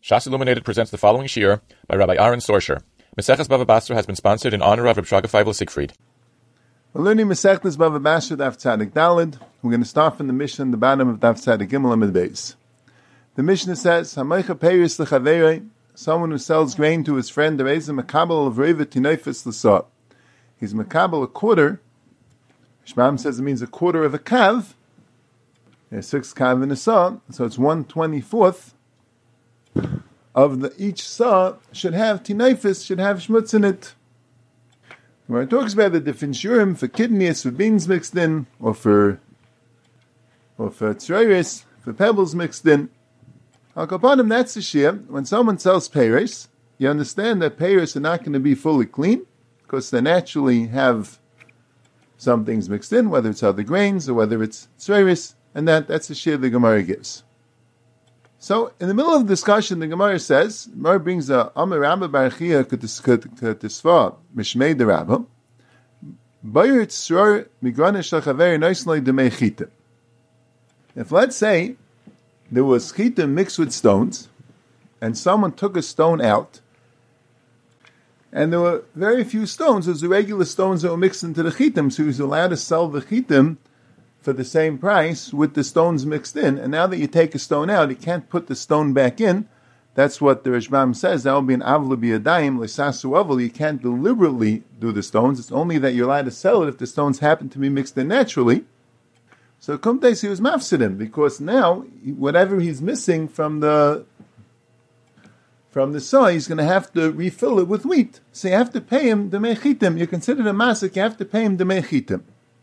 Shas Illuminated presents the following shiur by Rabbi Aaron Sorsher. Maseches Bava Basra has been sponsored in honor of Reb Shraga Feivel Siegfried. We're learning Maseches Bava Basra Daf Tzadik Daled. We're going to start from the Mishnah, the bottom of Daf Tzadik Gimel Amid Beis. The Mishnah says, "Hamaycha peiris lechaverei," someone who sells grain to his friend, there is a makabel of reiva tinoifis l'sah. He's makabel a quarter. Shmam says it means a quarter of a kav. There's 6 kav in a saw, so it's 1/24th of each saw should have tinoifis, should have shmutz in it. When it talks about the different shurim for kidneys, for beans mixed in, or for tzreiris, for pebbles mixed in. Al-Kapanim, that's the shir. When someone sells peiros, you understand that peiros are not going to be fully clean, because they naturally have some things mixed in, whether it's other grains or whether it's tzreiris, and that's the shir the Gemara gives. So, in the middle of the discussion, the Gemara says, Gemara brings a Amar Rabba Barachia K'tisva Mishmei de Rabba, Bayer Tzror Migrana Shachaver Noisloi Demei Chita. If, let's say, there was chita mixed with stones, and someone took a stone out, and there were very few stones, there was the regular stones that were mixed into the chitim, so he was allowed to sell the chitim for the same price with the stones mixed in. And now that you take a stone out, you can't put the stone back in. That's what the Rashbam says. That will be an avla biyadayim l'sasu avla. You can't deliberately do the stones. It's only that you're allowed to sell it if the stones happen to be mixed in naturally. So kumtes he was mafsidim, because now whatever he's missing from the saw, he's going to have to refill it with wheat. So you have to pay him the mechitim. You're considered a masik. You have to pay him the mechitim.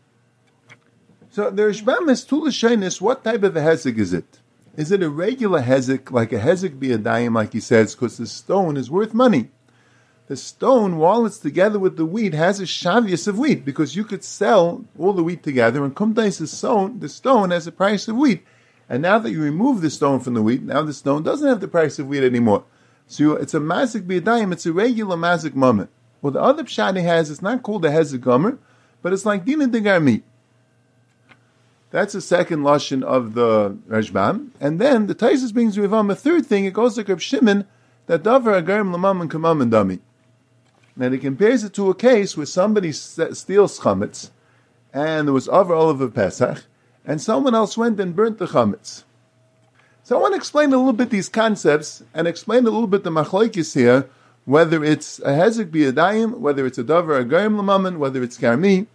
So the Rashbam has two lashonos. What type of a hezek is it? Is it a regular hezek, like a hezek biyadayim, like he says, because the stone is worth money? The stone, while it's together with the wheat, has a shavius of wheat, because you could sell all the wheat together, and kumtais the stone has a price of wheat. And now that you remove the stone from the wheat, now the stone doesn't have the price of wheat anymore. So it's a mazik biyadayim, it's a regular mazik moment. Well, the other pshat he has, it's not called a hezek gomer, but it's like dina de garmi. That's the second lashon of the Rashbam. And then the Taisus brings Rivam a third thing. It goes like Reb Shimon, that davar agarim lamam and kamam and dami. Now he compares it to a case where somebody steals chametz, and there was over Oliver Pesach, and someone else went and burnt the chametz. So I want to explain a little bit these concepts, and explain a little bit the machlokes here, whether it's a hezek biyadayim, whether it's a davar agarim lamam, whether it's karmi.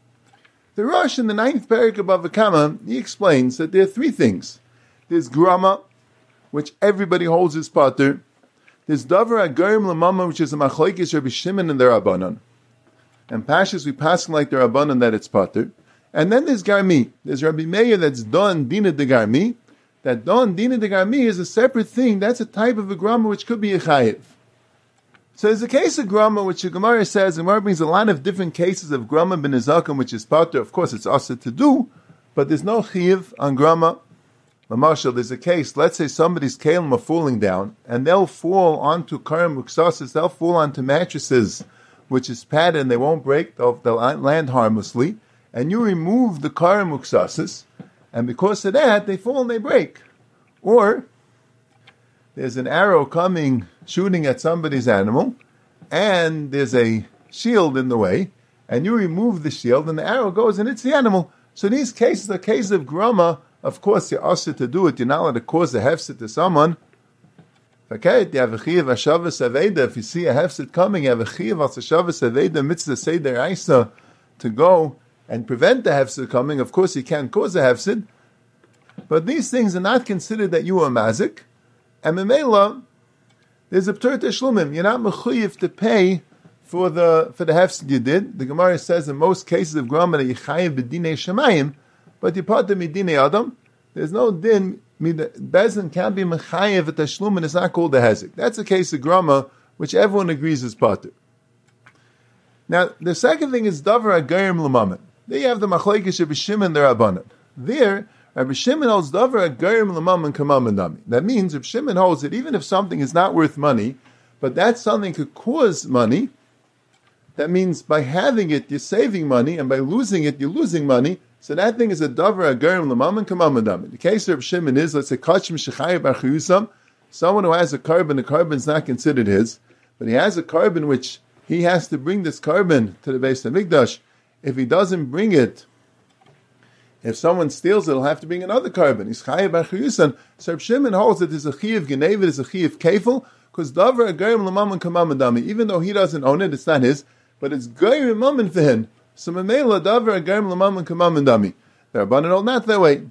The Rosh in the 9th parak of Bava Kama, he explains that there are 3 things. There's grama, which everybody holds as pater. There's davar agarim lamama, which is a machlokes Rabbi Shimon and the Rabbanon. And pashas we pass like the Rabbanon that it's pater. And then there's garmi. There's Rabbi Meir that's don dina de garmi. That don dina de garmi is a separate thing. That's a type of a grama which could be a chayiv. So there's a case of grama which the Gemara says, and Gemara brings a lot of different cases of grama ben nezakim, which is pater. Of course, it's also to do, but there's no chiyuv on grama. Marshal, there's a case. Let's say somebody's kalim are falling down, and they'll fall onto karim muksasis. They'll fall onto mattresses, which is padded, and they won't break. They'll land harmlessly. And you remove the karim muksasis, and because of that, they fall and they break. Or there's an arrow coming, shooting at somebody's animal, and there's a shield in the way, and you remove the shield, and the arrow goes and hits the animal. So these cases are cases of grama. Of course, you're asked to do it. You're not allowed to cause a hefset to someone. Okay, you have a chiyav hashavas aveda. If you see a hefset coming, you have a chiyav hashavas aveda mitzvah seder aisa to go and prevent the hefset coming. Of course, you can't cause a hefset, but these things are not considered that you are mazik. And memela, there's a p'tur teshlumim. You're not mechuyev to pay for the hefset you did. The Gemara says in most cases of grama that you chayev b'dinei shemayim, but you put the midinei adam. There's no din. Bezin can't be mechayev at teshlum, and it's not called a hezek. That's the case of grama, which everyone agrees is pater. Now the second thing is davar agarim l'mamen. There you have the machlokes Rabbi Shimon and the Rabbanan. There, Rabbi Shimon holds davar agarim l'mamen kamam and dami. That means Rabbi Shimon holds that even if something is not worth money, but that something could cause money, that means by having it you're saving money, and by losing it you're losing money. So that thing is a davar agarim l'mamen kamam and dami. The case of Rabbi Shimon is, let's say kachim shechayim bar chiyusam, Someone who has a carbon, the carbon's not considered his, but he has a carbon which he has to bring this carbon to the Beis Hamikdash. If he doesn't bring it, if someone steals it, he'll have to bring another carbon. He's chayav b'chiyusan. So Reb Shimon holds that there's a chiyav geneva, there's a chiyav kefil, because davar agayim l'mammon k'mammon dami. Even though he doesn't own it, it's not his, but it's gayim mammon for him. So memela davar agayim l'mammon k'mammon dami. The Rabbanan hold not that way.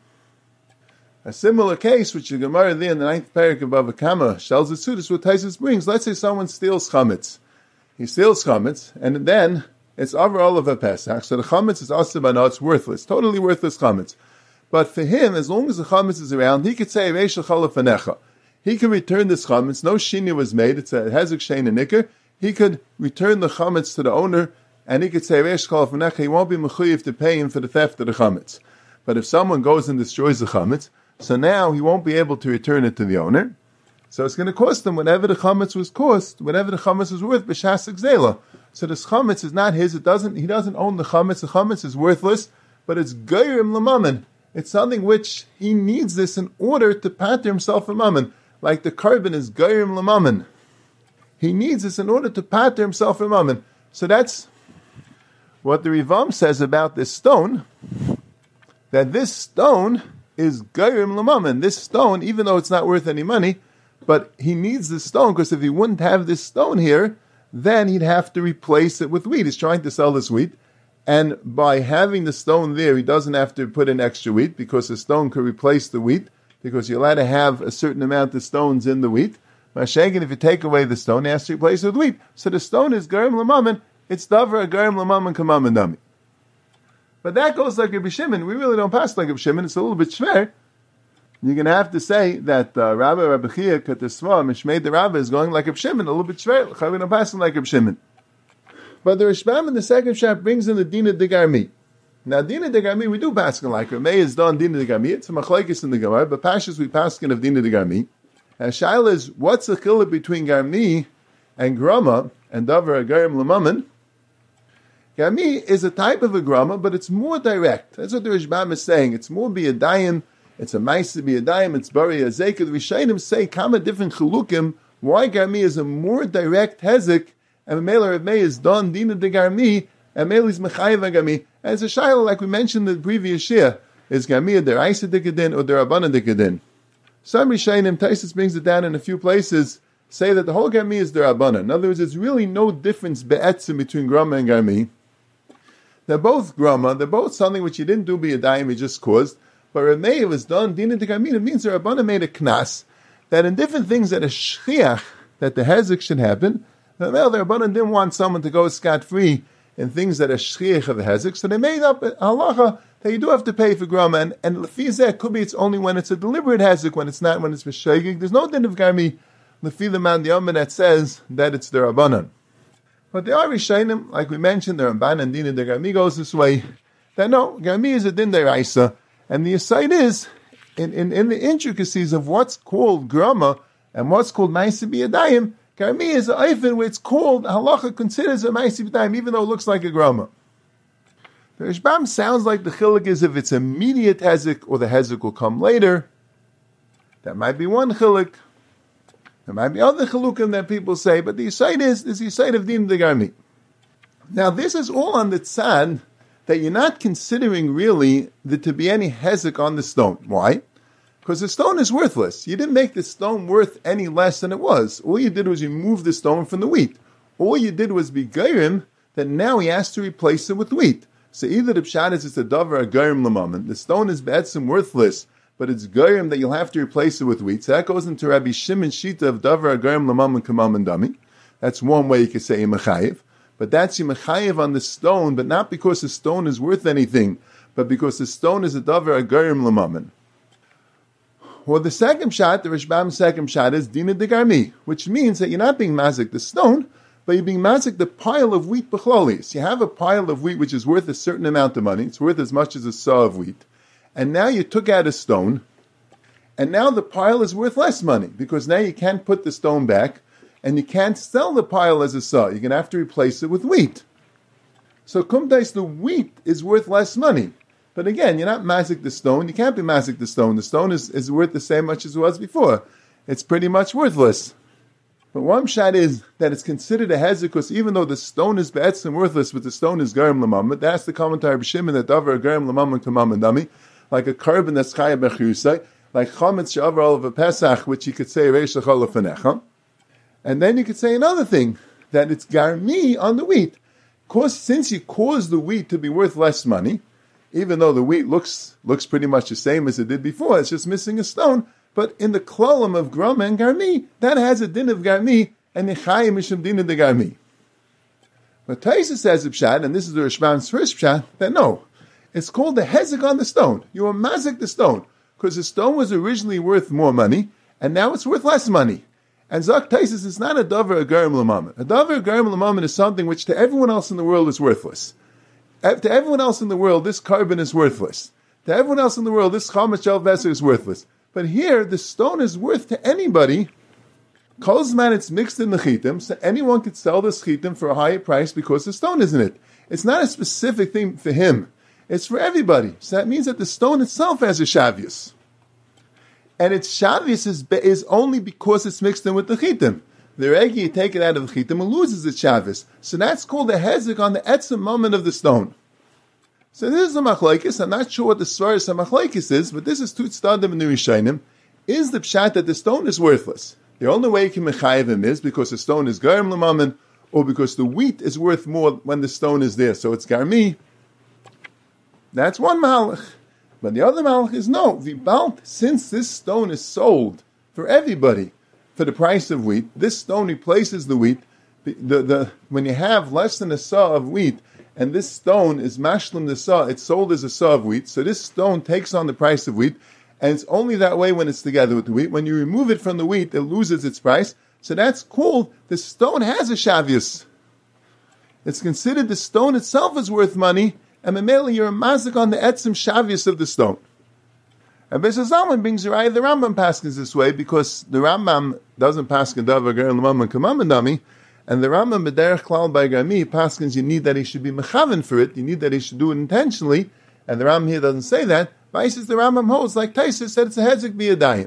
A similar case, which the Gemara there in the 9th parak of Bava Kama tells the Sudis what Taisus brings. Let's say someone steals chametz. He steals chametz, and then it's over all of a Pesach, so the chametz is asabana, it's worthless, totally worthless chametz. But for him, as long as the chametz is around, he could say, Reish l'chalafanecha. He can return this chametz, no shinya was made, it's a hezek shein and nikr. He could return the chametz to the owner, and he could say, Reish l'chalafanecha, he won't be mechuyev to pay him for the theft of the chametz. But if someone goes and destroys the chametz, so now he won't be able to return it to the owner. So it's going to cost him whatever the chametz was cost, whatever the chametz was worth, b'shas gzela. So this chametz is not his. He doesn't own the chametz. The chametz is worthless, but it's geirim l'mammon. It's something which he needs this in order to pater himself a mammon. Like the carbon is geirim l'mammon. He needs this in order to pater himself a mammon. So that's what the Rivam says about this stone. That this stone is geirim l'mammon. This stone, even though it's not worth any money, but he needs this stone, because if he wouldn't have this stone here, then he'd have to replace it with wheat. He's trying to sell this wheat, and by having the stone there, he doesn't have to put in extra wheat, because the stone could replace the wheat, because you're allowed to have a certain amount of stones in the wheat. Mashagan, if you take away the stone, he has to replace it with wheat. So the stone is geirim l'mammon. It's davar geirim l'mammon k'mammon dami. But that goes like Rabbi Shimon. We really don't pass like Rabbi Shimon. It's a little bit shver. You're going to have to say that Rabbi Chia Katasva, Mishmei the Rabbi, is going like Rabbi Shimon, a little bit shver. We don't pass like Rabbi Shimon. But the Rishbam in the second shap brings in the Dina de Garmi. Now, Dina de Garmi, we do pass like Rabbi is done Dina de Garmi. It's a machlekes in the Gemara, but Pashas we pass of Dina de Garmi. And Shaila is, what's the chiluk between Garmi and Grama and Davar Garim Lamaman? Garmi is a type of a grama, but it's more direct. That's what the Rishbam is saying. It's more biyadayim, it's a maisa biyadayim, it's bari azek. The Rishayim say kama different chilukim, why Garmi is a more direct hezek, and Mela Rav Meir is done dina de Garmi, and Mela is mechayev Garmi. And it's a shayla, like we mentioned in the previous year, is Garmi a deraisa dikadin or derabana dikadin? Some Rishayim, Taisus brings it down in a few places, say that the whole Garmi is derabana. In other words, there's really no difference be'etzim between grama and Garmi. They're both grama, they're both something which you didn't do b'yadayim, you just caused. But Rav Meir was done, dina de Garmi, it means the Rabbana made a knas, that in different things that a shchiach, that the hezek should happen, the Rabbana didn't want someone to go scot-free in things that are shchiach of the hezek, so they made up a halacha that you do have to pay for grama, and lefizeh could be it's only when it's a deliberate hezek, when it's not, when it's b'shegig. There's no din of Garmi, lefi the man Yom that says that it's the Rabbanan. But the Rishonim, like we mentioned, the Ramban and Dina de Garmi goes this way, that no, Garmi is a din deraisa, and the aside is, in the intricacies of what's called grama, and what's called ma'aseh b'yadayim, Garmi is an eifin where it's called, halacha considers a ma'aseh b'yadayim, even though it looks like a grama. The Rishbam sounds like the chiluk is if it's immediate hezek, or the hezek will come later. That might be one chiluk. There might be other chilukim that people say, but the aside is the aside of Din de Garmi. Now this is all on the tzad that you're not considering really that to be any hezek on the stone. Why? Because the stone is worthless. You didn't make the stone worth any less than it was. All you did was you moved the stone from the wheat. All you did was be geirim, that now he has to replace it with wheat. So either the pshat is it's a davar a geirim l'mammon, the stone is be'etzim worthless, but it's geirim that you'll have to replace it with wheat. So that goes into Rabbi Shimon's shita of davar a geirim l'mammon k'mammon dami. That's one way you could say Yemechayev. But that's Yemechayev on the stone, but not because the stone is worth anything, but because the stone is a davar a geirim l'mammon. Well, the second shot, the Rishbam's second shot is Dina de Garmi, which means that you're not being mazik the stone, but you're being mazik the pile of wheat b'chlolis. You have a pile of wheat which is worth a certain amount of money. It's worth as much as a saw of wheat. And now you took out a stone, and now the pile is worth less money, because now you can't put the stone back, and you can't sell the pile as a saw. You're going to have to replace it with wheat. So kumtais, the wheat is worth less money. But again, you're not mazik the stone. You can't be mazik the stone. The stone is worth the same much as it was before. it's pretty much worthless. But one shot is that it's considered a hezek because even though the stone is be'etzim worthless, but the stone is garim l'mamad, that's the commentary of Shimon that davar garim l'mamad k'mamad dami, like a carbon that's chayah b'chiyusai, like chametz she'avar all of a Pesach, which you could say reish l'chol l'fanecha. And then you could say another thing, that it's garmi on the wheat. Since you cause the wheat to be worth less money, even though the wheat looks pretty much the same as it did before, it's just missing a stone, but in the klolim of grama and garmi, that has a din of garmi, and nechayim mishum din of the garmi. But Taisa says pshat, and this is the Rishbam's first pshat, that no, it's called the hezek on the stone. You are mazik the stone, because the stone was originally worth more money, and now it's worth less money. And Zak Taisis is not a davar a garim l'mammon. A davar a garim l'mammon is something which to everyone else in the world is worthless. To everyone else in the world, this carbon is worthless. To everyone else in the world, this chametz shel v'eser is worthless. But here, the stone is worth to anybody. Kol zman it's mixed in the chitim, so anyone could sell this chitim for a higher price because the stone is in it. It's not a specific thing for him. It's for everybody. So that means that the stone itself has a shavius. And its shavius is only because it's mixed in with the chitim. The regi, you take it out of the chitim and loses its shavius. So that's called a hezek on the etzem moment of the stone. So this is a machlokes. I'm not sure what the svaris of machlokes is, but this is two tzaddim in the Rishonim. Is the pshat that the stone is worthless? The only way you can mechayev him is because the stone is garim l'mammon, or because the wheat is worth more when the stone is there, so it's garmi. That's one malach. But the other malach is no. Vibalt, since this stone is sold for everybody for the price of wheat, this stone replaces the wheat. When you have less than a saw of wheat, and this stone is mashlim the saw, it's sold as a saw of wheat, so this stone takes on the price of wheat, and it's only that way when it's together with the wheat. When you remove it from the wheat, it loses its price. So that's cool. The stone has a shavius. It's considered the stone itself is worth money, and memeli you're a mazik on the etzim shavius of the stone. And Beis Zalman brings the Rambam paskins this way, because the Rambam doesn't paskin davar garim l'mammon k'mammon dami, and the Rambam b'derech klal by garmi paskins you need that he should be mechaven for it, you need that he should do it intentionally, and the Rambam here doesn't say that. Vaisis the Rambam holds, like Taisus said, it's a hezek b'yadayim.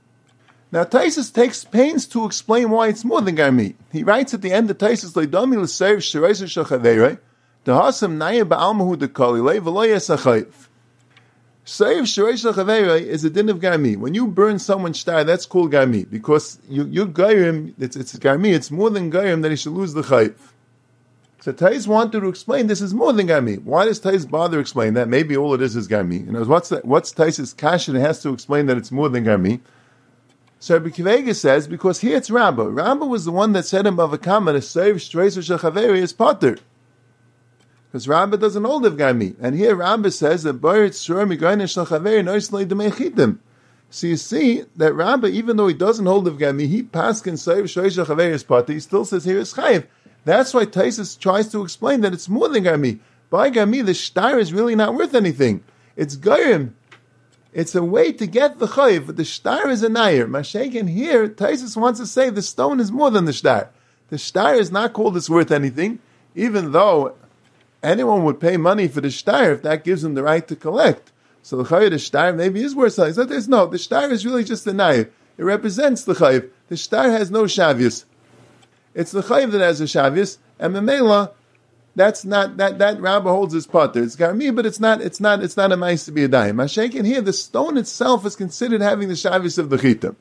Now Taisus takes pains to explain why it's more than garmi. He writes at the end of Taisus, Leidomi l'seir sh'reisa shachaveirei, Dehasam naya ba'almahu dekalilei v'lo yesachayiv. Seiv sh'reisa shachaveirei is a din of garmi. When you burn someone's star, that's called garmi, because you gairim, it's garmi, it's more than gairim that he should lose the chayiv. So Tais wanted to explain this is more than garmi. Why does Tais bother explain that? Maybe all it is garmi. You know, what's Tais's kasha that has to explain that it's more than garmi? So Rabbi Kivega says, because here it's Rabbah. Rabbah was the one that said in Bava Kama, the Seiv Sh'reisa Shechaveri is potter. Because Rabbah doesn't hold of garmi. And here Rabbah says that Barit Shur Migraina Shechaveri Noislei Demechitim. So you see that Rabbah, even though he doesn't hold of garmi, he paskin Seiv Sh'reisa Shechaveri is potter, he still says here is chayiv. That's why Taisus tries to explain that it's more than garmi. By garmi, the shtar is really not worth anything. It's gairim. It's a way to get the chayiv, but the shtar is a nair. Mashiach here, Taisus wants to say the stone is more than the shtar. The shtar is not called it's worth anything, even though anyone would pay money for the shtar if that gives them the right to collect. So the chayiv, the shtar, maybe is worth something. So there's no, the shtar is really just a nair. It represents the chayiv. The shtar has no shavius. It's the chayiv that has a shavius, and memela, that's not that Rabbah holds his potter. It's garmi, but it's not a mice to be a dime. Mashiach here, the stone itself is considered having the shavius of the chitim.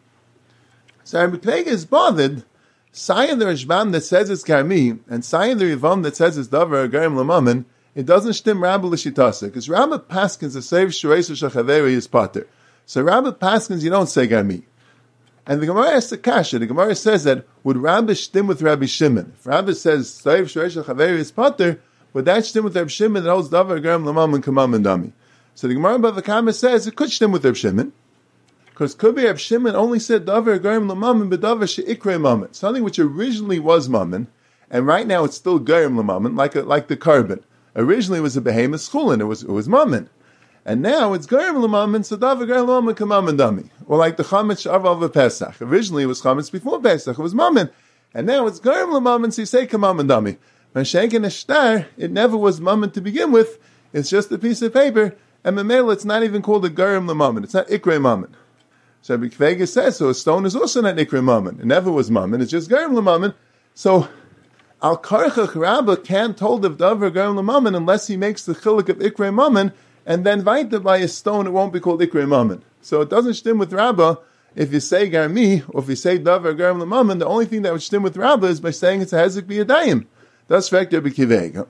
So Rabbi Kivega is bothered. Sayin the Rishbam that says it's garmi, and Sayin the Rivam that says it's davar garim l'mammon, it doesn't stim Rabbah l'shitasa, because Rabbah paskins the seiv sh'reisa shechaveri is potter. So Rabbah paskins you don't say garmi. And the Gemara asks the kasha. The Gemara says that would Rabbah shtim with Rabbi Shimon? If Rabbah says Seiv Sh'reisa Chaveri is potter, would that shtim with Rabbi Shimon that holds davar garim l'mammon k'mammon dami? So the Gemara Bava Kama says it could shtim with Rabbi Shimon, because could be Rabbi Shimon only said davar garim l'mammon b'davar she'ikrei mammon, something which originally was mammon, and right now it's still garim l'mammon, like the carbon. Originally it was a behemoth chulin, it was mammon. And now it's garim l'mammon, so davar garim l'mammon k'mammon dami. Or like the chametz she'avar of Pesach. Originally it was chametz before Pesach, it was mammon. And now it's garim l'mammon, so you say k'mammon dami. When shenken a shtar, it never was mammon to begin with. It's just a piece of paper, and memela it's not even called a garim l'mammon. It's not ikrei mammon. So Rabbi Kvega says, so a stone is also not Ikra Mammon. It never was Mammon, it's just Gerim L'Mammon. So Al Karchach Rabba can't hold of Davar Gerim L'Mammon unless he makes the Chilik of Ikra Mammon, and then Vaita by a stone, it won't be called Ikra Mammon. So it doesn't stem with Rabba if you say Garmi, or if you say Davar Gerim L'Mammon. The only thing that would stem with Rabba is by saying it's a Hezek B'Yadayim. That's Rabbi Kvega.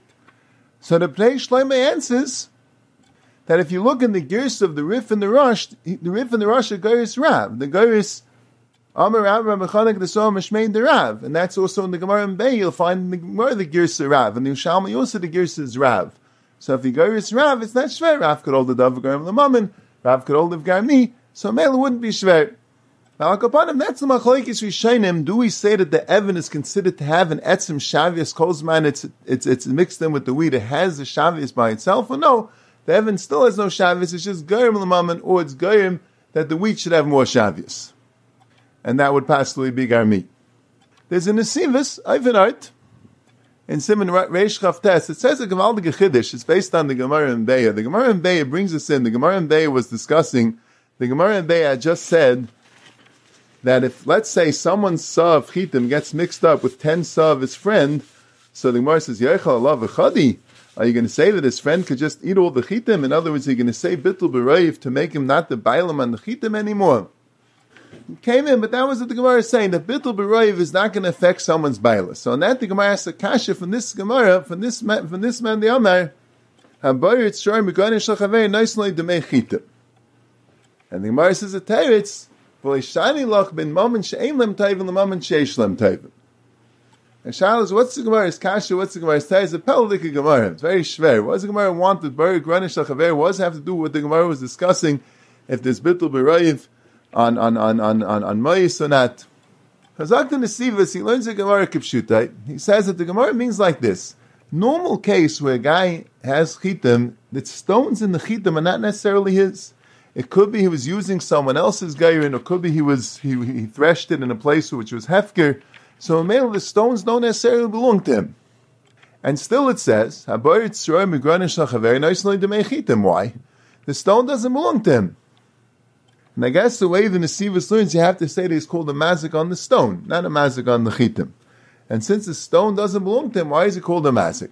So the Pnei Shlomo answers that if you look in the gears of the Rif and the Rosh are Geris Rav. The Geris Amar Rav Rav the Soh Mishmein the Rav, and that's also in the Gemara in Bay. You'll find in the Gemara the gears of Rav, and the Yushalmi also the gears is Rav. So if the Geris Rav, it's not Shver. Rav could hold the Davar Gerim L'Mammon, Rav could hold the Garmi, so Mela wouldn't be Shver. Now, that's the Machlokes Rishonim. Do we say that the Evan is considered to have an Etzim Shavias Kozman? It's mixed in with the wheat. It has the Shavias by itself, or no? The Evan still has no Shavias. It's just Gerim L'Mammon, or it's Gerim that the wheat should have more Shavias, and that would possibly be Garmi. There's an Nesivus Ivanart in Simon Reish Chavtes. It says a Gemaldige Chiddush. It's based on the Gemara in Beya. The Gemara in Beya brings us in. The Gemara in Beya was discussing. The Gemara in Beya just said that if, let's say, someone's saw of chitim gets mixed up with 10 saw of his friend, so the Gemara says, Yechal Allah v'chadi, are you going to say that his friend could just eat all the chitim? In other words, are you going to say bittul b'rayv to make him not the bailam on the chitim anymore? It came in, but that was what the Gemara is saying, that bittul b'rayv is not going to affect someone's bailah. So on that, the Gemara asks a kasha from this Gemara, from this man, the Amar, habayit shar mekane shalchavei nicely demei chitim. And the Gemara says a teretz, V'leishani lach ben mammon she'ein lem tayvin l'mammon she'esh lem tayvin. And Shaila is, what's the Gemara's kasha? What's the Gemara's tay? It's a peldik Gemara. It's very shver. What does the Gemara want? That Baruch Granish Lachaver. What does it have to do with what the Gemara was discussing? If there's bittul b'rayv on Mayis or not? Chazak the Nesivus, he learns the Gemara kipshutai. He says that the Gemara means like this. Normal case where a guy has chitim, the stones in the chitim are not necessarily his. It could be he was using someone else's geirin, or it could be he threshed it in a place which was hefker. So in male, the stones don't necessarily belong to him. And still it says, why? The stone doesn't belong to him. And I guess the way the Nesivus learns, you have to say that he's called a mazik on the stone, not a mazik on the chitim. And since the stone doesn't belong to him, why is it called a mazik?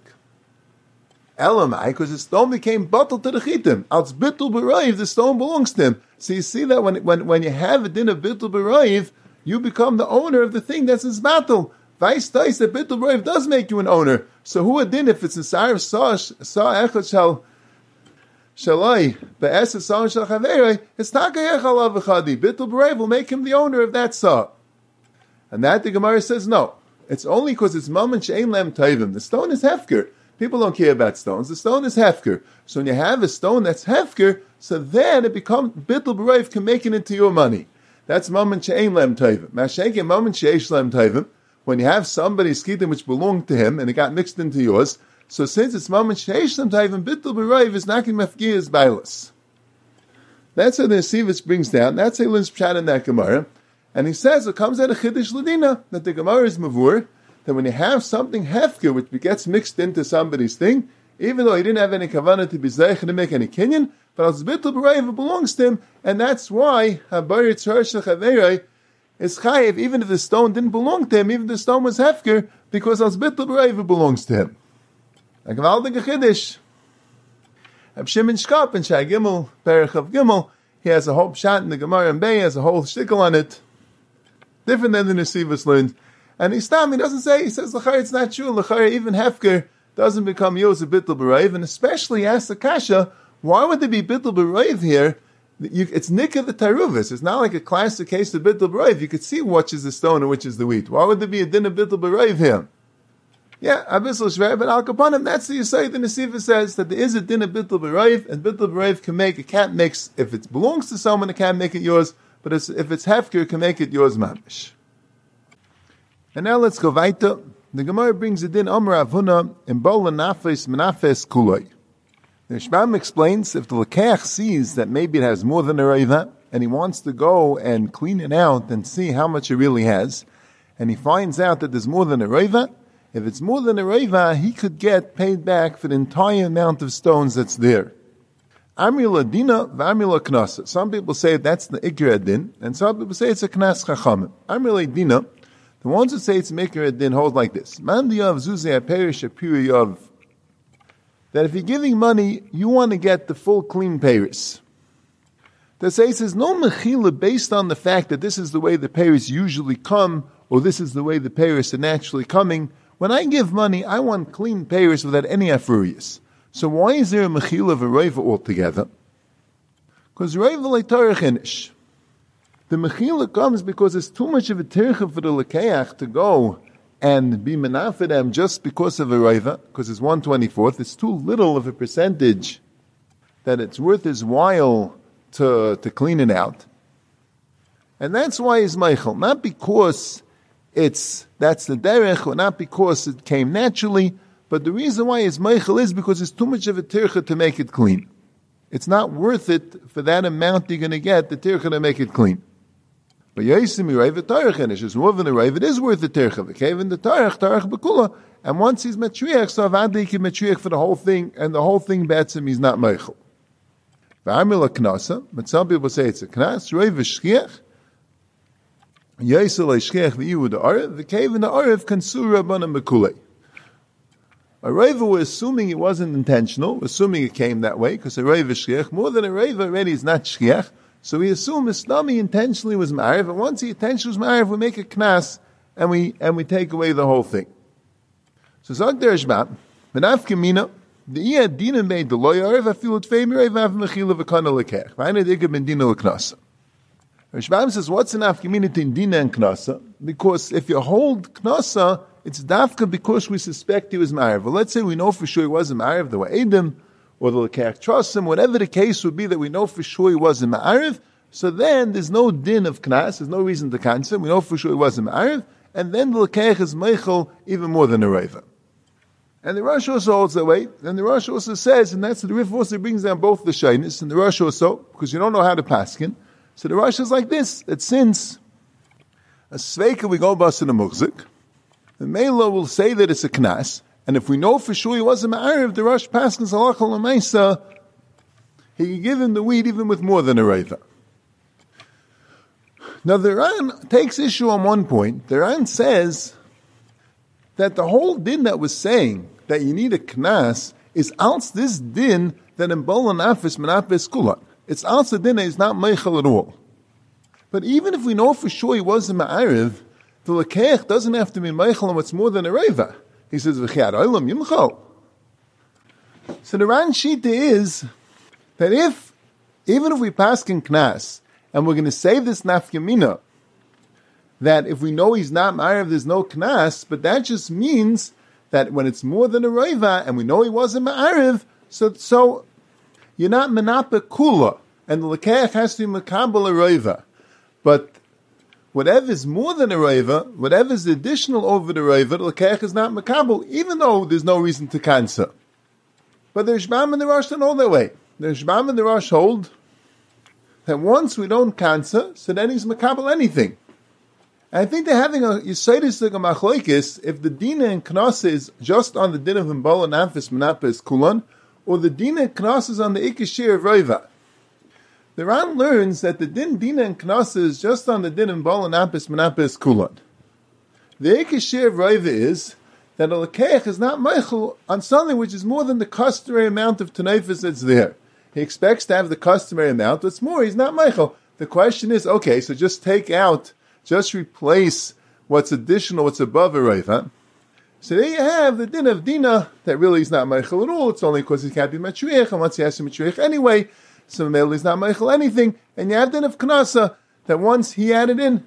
Elamai, because the stone became bottled to the chitim. Als bittul b'rayv, the stone belongs to him. So you see that when you have a din of bittul b'rayv, you become the owner of the thing that's his battle. Vice dice that bittul b'rayv does make you an owner. So who a din if it's a sar of saw echad shal shalai be'es saw shal chaverei, it's takayech alav v'chadi. Bittul b'rayv will make him the owner of that saw. And that the Gemara says no. It's only because it's mammon she'ein lem tayvim. The stone is hefker. People don't care about stones. The stone is hefker. So when you have a stone that's hefker, so then it becomes bittul b'rayv can make it into your money. That's mammon she'ein lem tayvim. Masha'ein mammon she'esh lem tayvim. When you have somebody's skitim which belonged to him and it got mixed into yours, so since it's mammon she'esh lem tayvim, bittul b'rayv is not going to mafgir his bailas. That's how the Nesivus brings down. That's how he learns pshat in that Gemara. And he says it comes out of Chiddush Ladina, that the Gemara is mavur, that when you have something hefker which gets mixed into somebody's thing, even though he didn't have any kavanah to be zeich to make any kinyan, but as bittul b'rayv it belongs to him, and that's why habayit tzar shechaverei is chayiv, even if the stone didn't belong to him, even if the stone was hefker, because as bittul b'rayv it belongs to him. A gewaltige chiddush. Reb Shimon Shkop in Shai Gimel, Perich of Gimel, he has a whole pshat in the Gemara and Bey, has a whole shtickle on it, different than the Nesivus learned. And he doesn't say, he says, l'chayr, it's not true, l'chayr, even hefker doesn't become yours a bittul b'rayv, and especially ask the kasha, why would there be bittul b'rayv here? It's nikah the taruvis. It's not like a classic case of bittul b'rayv. You could see which is the stone and which is the wheat. Why would there be a din of bittul b'rayv here? Yeah, abyssal shver, but al kapanim, that's the Yisai. The Nesivus says that there is a din of bittul b'rayv, and bittul b'rayv can make, it can't mix, if it belongs to someone, it can't make it yours, but if it's hefker, it can make it yours mamish. And now let's go weiter. The Gemara brings it in Amar Avuna in Bola Nafes Menafes Kuloi. The Shbam explains if the Lekeach sees that maybe it has more than a Reiva, and he wants to go and clean it out and see how much it really has, and he finds out that there's more than a Reiva, if it's more than a Reiva, he could get paid back for the entire amount of stones that's there. Amri Ladina, V'amri Knasa. Some people say that's the Ikra Adin, and some people say it's a Knas Chachamim. Amri Ladina, the ones who say it's Mikra Adin hold like this. Man diyav zuzeh aperish apiri yav. That if you're giving money, you want to get the full clean payers. The say says no mechila based on the fact that this is the way the payers usually come, or this is the way the payers are naturally coming. When I give money, I want clean payers without any afurius. So why is there a mechila of a reiva altogether? Because reiva like tarich inish. The mechila comes because it's too much of a tircha for the lekeach to go and be menafed them just because of a reiva, because it's 1/24th. It's too little of a percentage that it's worth his while to clean it out. And that's why it's meichel, not because that's the derech, or not because it came naturally, but the reason why it's meichel is because it's too much of a tircha to make it clean. It's not worth it for that amount you're going to get, the tircha to make it clean. But Yaisim Reiv Tarech Enish is more than a Reiv, it is worth the Tercha. The cave in the Tarech Bekula. And once he's Matriach, so Avadi can Matriach for the whole thing, and the whole thing bets him he's not Meichel. V'amil Knasa, but some people say it's a Knas, Reiv Shchiach, Yaisel Shchiach v'Yihu the Arev, the cave in the Arev Kansura Bana Mekule. A Reiv we're assuming it wasn't intentional, assuming it came that way, because a Reiv Shchiach, more than a Reiv already is not Shchiach. So we assume his stomach intentionally was ma'ariv, and once he intentionally was ma'ariv, we make a knas, and we take away the whole thing. So Zog der Rashbam, Menaf Kamina, the Iya Dina made the loy ariv, I feel it fame, Reiv Av Mechila V'kana Lekech. V'ayna Digga Ben Dina L'knasa. Rashbam says, what's an afkamina in Dina and Knasa? Because if you hold Knasa, it's dafka because we suspect he was ma'ariv. Well, let's say we know for sure he wasn't ma'ariv, there were Edom, or the Lekech trusts him, whatever the case would be that we know for sure he wasn't Ma'ariv, so then there's no din of Knas, there's no reason to cancel him, we know for sure he wasn't Ma'ariv, and then the Lekech is Meichel even more than a Reiva. And the Rosh also holds that way, and the Rosh also says, and that's the Rif also brings down both the Shainis, and the Rosh also, because you don't know how to paskin, so the Rosh is like this, that since a Sveika we go bus in a Mugzik, the Mela will say that it's a Knas, and if we know for sure he wasn't Ma'ariv, the Rosh Paskins Halachah L'Maisa, he can give him the weed even with more than a Reiva. Now the Ran takes issue on one point. The Ran says that the whole din that was saying that you need a Knas is outs this din that in Bol and Afis Menapes Kulan. It's outs the din that is not Meichel at all. But even if we know for sure he wasn't Ma'ariv, the Lekech doesn't have to be Meichel and what's more than a Reiva. He says, "V'chiad olam yimcho." So the Ran Shita is that even if we pass in Knas, and we're going to save this nafkamina, that if we know he's not Ma'ariv, there's no Knas, but that just means that when it's more than a Reiva, and we know he wasn't Ma'ariv, so you're not Menapa Kula, and the Lekech has to be Makabal a Reiva. But whatever is more than a Reiva, whatever is additional over the Reiva, the Lekech is not Makabal, even though there's no reason to cancel. But the Rashbam and the Rosh don't hold that way. The Rashbam and the Rosh hold that once we don't cancel, so then he's Makabal anything. And I think they're having a Yisaitis like a Machlokes, if the Dina and Knas is just on the Din of Mbala Nafis Menapes Kulan, or the Dina and Knas is on the Ikashir of Reiva. The Ran learns that the Dina and Knas is just on the Din of Mbala Nafis Menapes Kulan. The Ikashir of Reiva is that a Lekech is not Meichel on something which is more than the customary amount of Tanefis that's there. He expects to have the customary amount, what's more, he's not Meichel. The question is, okay, so just replace what's additional, what's above a Reiva. So there you have the din of Dina, that really is not Meichel at all, it's only because he can't be Matriach, and once he has to Matriach anyway, so Mele is not Meichel anything, and you have din of Knasa, that once he added in,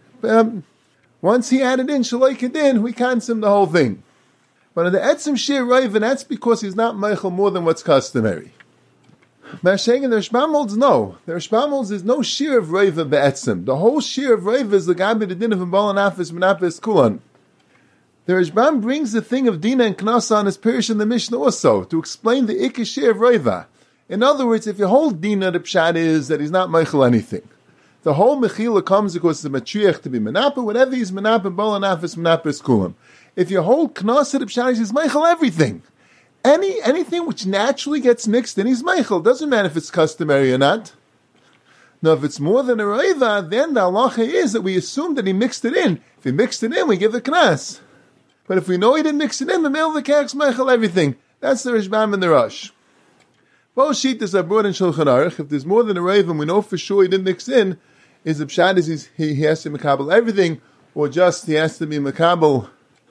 Shalai Kedin, we cancel him the whole thing. But in the Etzim Shir Reiva, that's because he's not Meichel more than what's customary. Masheng and the Rashbam holds no. The Rashbam holds there's no Shir of Reiva be'etzim. The whole Shir of Reiva is the Gabi the Din of Mbal Nafis Menapes Kulan. The Rashbam brings the thing of Dina and Knasa on his Pirish in the Mishnah also, to explain the Ikka Shir of Reiva. In other words, if you hold Dina, the Pshat is that he's not Meichel anything. The whole Mechila comes because the Matriach to be Menapa, whatever he's Menapa, Mbal Nafis Menapes Kulan. If you hold Knasa, the Pshat is he's Meichel everything. anything which naturally gets mixed in, he's meichel. Doesn't matter if it's customary or not. Now, if it's more than a reiva, then the halacha is that we assume that he mixed it in. If he mixed it in, we give the knas. But if we know he didn't mix it in, the male lekech's meichel everything. That's the Rishbam and the Rosh. Both shittas are brought in Shulchan Aruch. If there's more than a reiva, and we know for sure he didn't mix in, is the pshat is he has to makabel everything, or just he has to be makabel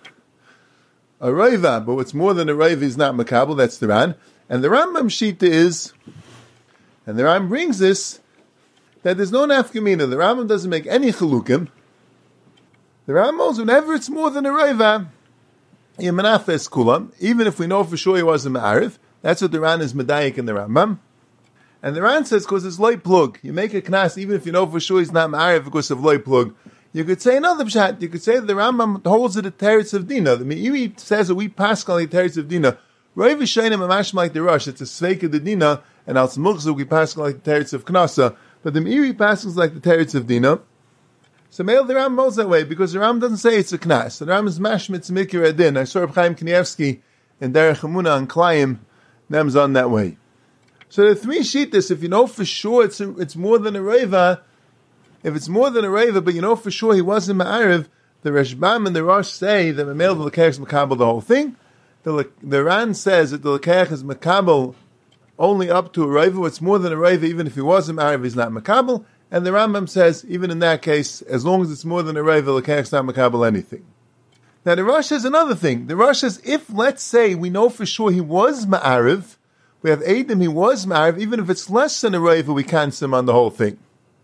a reiva. But what's more than a reiva is not makabel. That's the Ran. And the Rambam shita is, and the Ram brings this, that there's no nafkamina. The Rambam doesn't make any chalukim. The Rambam knows whenever it's more than a reiva, Yemanafes kulam, even if we know for sure he wasn't ma'ariv. That's what the Ran is medayik in the Rambam. And the Ran says, because it's loy plug. You make a knas, even if you know for sure he's not ma'ariv because of loy plug. You could say another pshat. You could say that the Rambam holds it a teretz of dina. The Meiri says that we pass on the teretz of dina. Reiv Shainim Amash like the Rush. It's a sveik of the dina, and al tzmukzuk we pass on like the teretz of knasa. But the Meiri passes like the teretz of dina. So Meil the Ram goes that way because the Ram doesn't say it's a knas. The Ram is mashmitz mikir adin. I saw Reb Chaim Kanievsky in Derech Hamuna and Klayim. Them's on that way. So the three shittas, if you know for sure it's more than a reiva, if it's more than a reiva, but you know for sure he wasn't ma'ariv, the Rashbam and the Rosh say that the Meil the lekech is makabel the whole thing. The Ran says that the lekech is makabel only up to a reiva. What's more than a reiva, even if he wasn't ma'ariv, he's not makabel. And the Rambam says, even in that case, as long as it's more than a reiva, lekech's not makabel anything. Now the Rosh says another thing. The Rosh says, if let's say we know for sure he was ma'ariv, we have Eidim, he was ma'ariv, even if it's less than a reiva, we cancel him on the whole thing.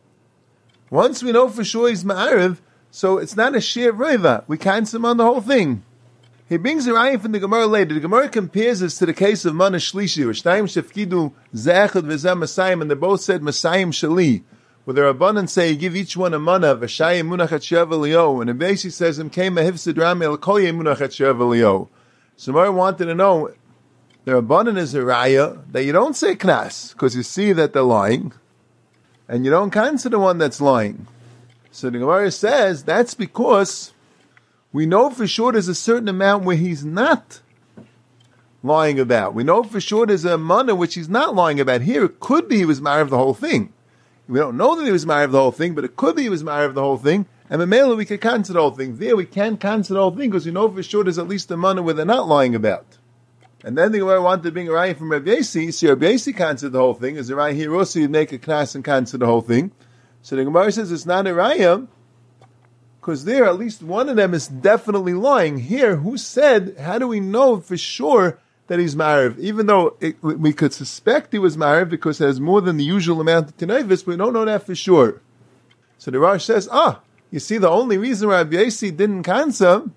Once we know for sure he's ma'ariv, so it's not a sheer reiva, we cancel him on the whole thing. He brings a raya from the Gemara later. The Gemara compares this to the case of Mana Shlishi, which Taim Shefkidu Zechad V'Zeh Masayim, and they both said Masayim Shali, where the Rabbanan say, you give each one a mana, V'Shayim Munach Et Shev Elio, and it basically says, Im Kei Mehivsid Rami El Kol Yeh Munach Et Shev Elio. So Gemara wanted to know, the Rabbanan is a raya that you don't say knas, because you see that they're lying, and you don't cancel the one that's lying. So the Gemara says, that's because we know for sure there's a certain amount where he's not lying about. We know for sure there's a mana which he's not lying about. Here, it could be he was married of the whole thing. We don't know that he was married of the whole thing, but it could be he was married of the whole thing. And Mamela, we could cancel the whole thing. There, we can't cancel the whole thing because we know for sure there's at least a mana where they're not lying about. And then the Gemara wanted to bring a raya from Rabbi Yasi. So Rabbi Yasi canceled the whole thing. As a raya here also, you'd make a knas and cancel the whole thing. So the Gemara says it's not a raya, because there, at least one of them is definitely lying. Here, who said, how do we know for sure that he's married? Even though we could suspect he was married because it has more than the usual amount of tenevis, we don't know that for sure. So the Rosh says, you see, the only reason Rabbi Yasi didn't cancel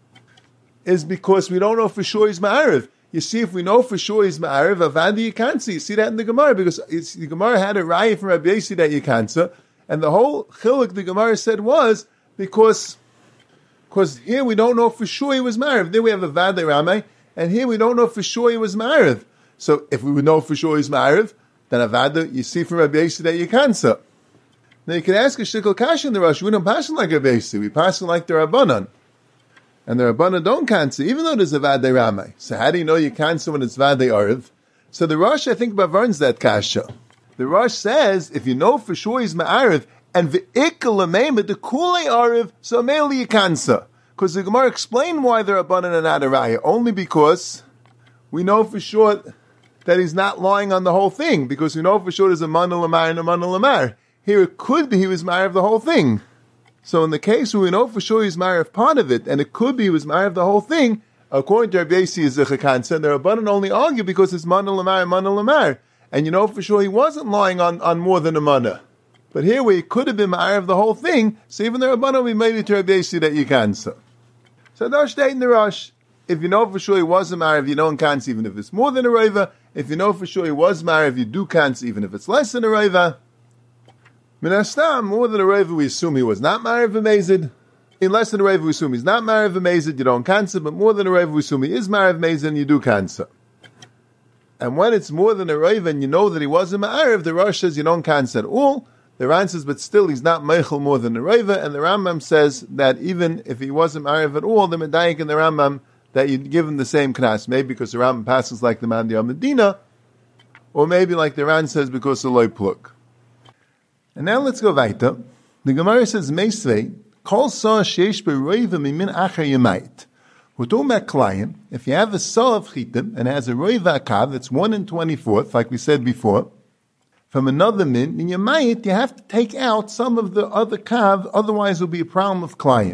is because we don't know for sure he's married. You see, if we know for sure he's married, avadi you can't see. You see that in the Gemara, because the Gemara had a raya from Rabbi Yasi that you cancel, and the whole chiluk the Gemara said was, because here we don't know for sure he was married. There we have a Vadei Rameh, and here we don't know for sure he was married. So if we would know for sure he's married, then Avada, you see from Rabbi Yasi that you cancel. Now you can ask a shikol kash in the Rosh. We don't pass it like Rabbi Yasi. We pass it like the Rabbanan. And the Rabbanan don't cancel, even though there's a Vadei Rameh. So how do you know you cancel when it's Vadei Ariv? So the Rosh, I think, bavarns that kasha. The Rosh says, if you know for sure he's ma'ariv, and v'ikalameim the kulei ariv, so mainly yikansa. Because the Gemara explained why the Rabbanan are not a raya, only because we know for sure that he's not lying on the whole thing, because we know for sure there's a mana lamar and a mana lamar. Here it could be he was married of the whole thing. So in the case where we know for sure he's married of part of it, and it could be he was married of the whole thing, according to Rabbi Yasi is zechakansa, and the Rabbanan only argue because it's mana lamar and mana lamar. And you know for sure he wasn't lying on more than a mana. But here we could have been ma'ariv the whole thing, so even the Rabbanan we made it to Rabbi Yasi that you cancel. So Dash Date in the Rosh, if you know for sure he wasn't ma'ariv, you don't cancel even if it's more than a reiva. If you know for sure he was ma'ariv, you do cancel even if it's less than a reiva. Minastam, more than a reiva, we assume he was not ma'ariv v'mezid. In less than a reiva, we assume he's not ma'ariv v'mezid, you don't cancel. But more than a reiva, we assume he is ma'ariv v'mezid, and you do cancel. And when it's more than a reiva, and you know that he wasn't ma'ariv, the Rosh says you don't cancel at all. The Ran says, but still he's not meichel more than a reiva, and the Rambam says that even if he wasn't ma'ariv at all, the Medayik and the Rambam that you give him the same knas, maybe because the Rambam passes like the Mandi Medina, or maybe like the Ran says because of loy pluk. And now let's go weiter. The Gemara says, Meisvei, kol sa sheish beroiva mimin acher yemayit. We're talking about Klayim. If you have a saw of chitim and has a roiva akav that's 1 in 24th, like we said before, from another min, in yemayit, you have to take out some of the other kav, otherwise it will be a problem of Klayim.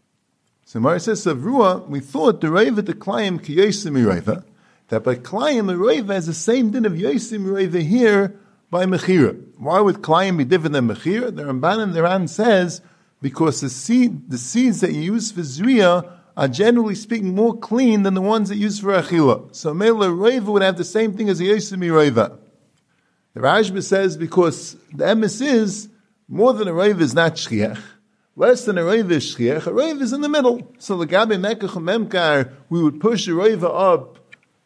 So Gemara says, Savrua, we thought the roiva to Klayim ki yosim roiva, that by Klayim, a roiva has the same din of yosim roiva here by Mechira. Why would Klayim be different than Mechira? The Ramban and the Ran says, because the seeds that you use for Zriya are generally speaking more clean than the ones that you use for Achila. So Mela Roiva would have the same thing as a Yosemi Roiva. The Rashba says because the emes is, more than a Roiva is not Shchiach, less than a Roiva is Shchiach, a Roiva is in the middle. So the Gabi Mekach Memkar, we would push a Roiva up,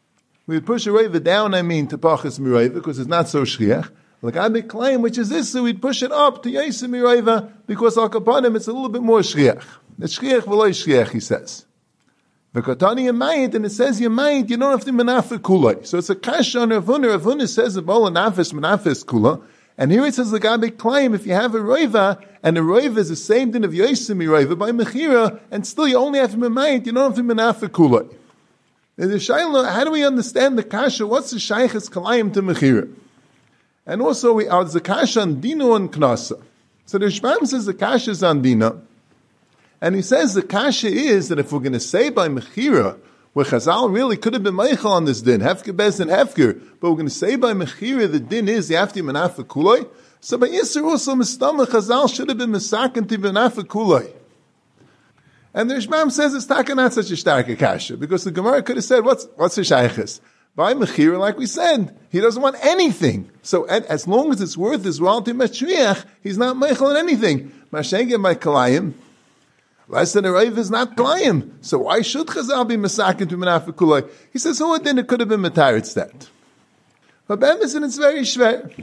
we would push a Roiva down, to Pachas Miroiva, because it's not so Shchiach. L'gabe claim, which is this, so we'd push it up to Yosem Miroiva, because al kapanim it's a little bit more shriach. It's shriach v'loy shriach, he says. V'katani yamayit, and it says yamayit, you don't have to menafe kulay. So it's a kasha on Rav Huna. Rav Huna says a bol anafis menafes kula, and here it says l'gabe claim, if you have a roiva, and the roiva is the same din of Yosem Miroiva by mechira, and still you only have to memayit, you don't have to menafe kulay. The shayla, how do we understand the kasha? What's the shaychas kalayim to mechira? And also, there's a kasha on Dina and Knasa. So the Shbam says the kasha is on Dina. And he says the kasha is that if we're going to say by Mechira, where Chazal really could have been Meichel on this din, Hefker Bez and Hefker, but we're going to say by Mechira the din is the Afti Menafa Kuloi. So by Yisr also Mistama Chazal should have been Mesakan to Menafa Kuloi. And the Shbam says it's not such a stark kasha, because the Gemara could have said, what's the shaychus? By Mechira, like we said, he doesn't want anything. So as long as it's worth his royalty Mashriach, he's not Meichel on anything. Mashengen by Kalayim, less than a Rav is not Kalayim. So why should Chazal be Masakin to Menafik Kulay? He says, then it could have been Mataritz that. But Bemison, it's very shver.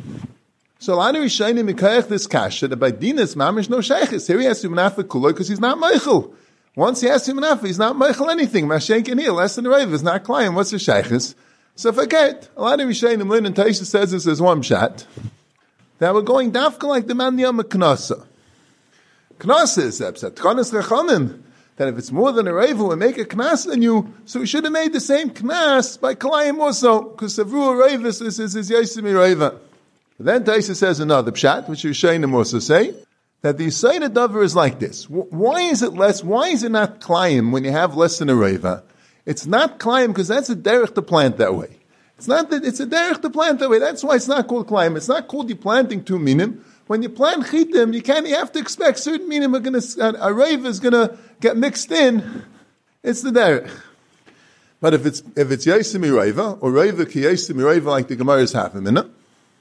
So Lani Rishayim Mikayach this kasha, that by Dinas Mamish no Sheikhis. Here he has to Menafik Kulay because he's not Meichel. Once he has to Menafik, he's not Meichel anything. Mashengen here, less than a Rav is not Kalayim. What's the Sheikhis? So forget, a lot of Rishayim Lin and Taisha says this as one shot, that we're going dafka like the man Yom Knasa. Knasa is upset. Knas Rachamim, that if it's more than a Reiva, we make a Knas on you, so we should have made the same Knas by Kalayim also, because Savru Reiva is Yosemi Reiva. Then Taisha says another pshat, which Rishayim also say, that the Yisayna Dover is like this. Why is it not Kalayim when you have less than a Reiva? It's not Klayim because that's a derech to plant that way. It's not that it's a derech to plant that way. That's why it's not called Klayim. It's not called you planting two minim. When you plant chitim, you have to expect certain minim are going to, a rave is going to get mixed in. It's the derech. But if it's Yosemi Reva, or Reva ki Yosemi Reva like the Gemara's half a minute,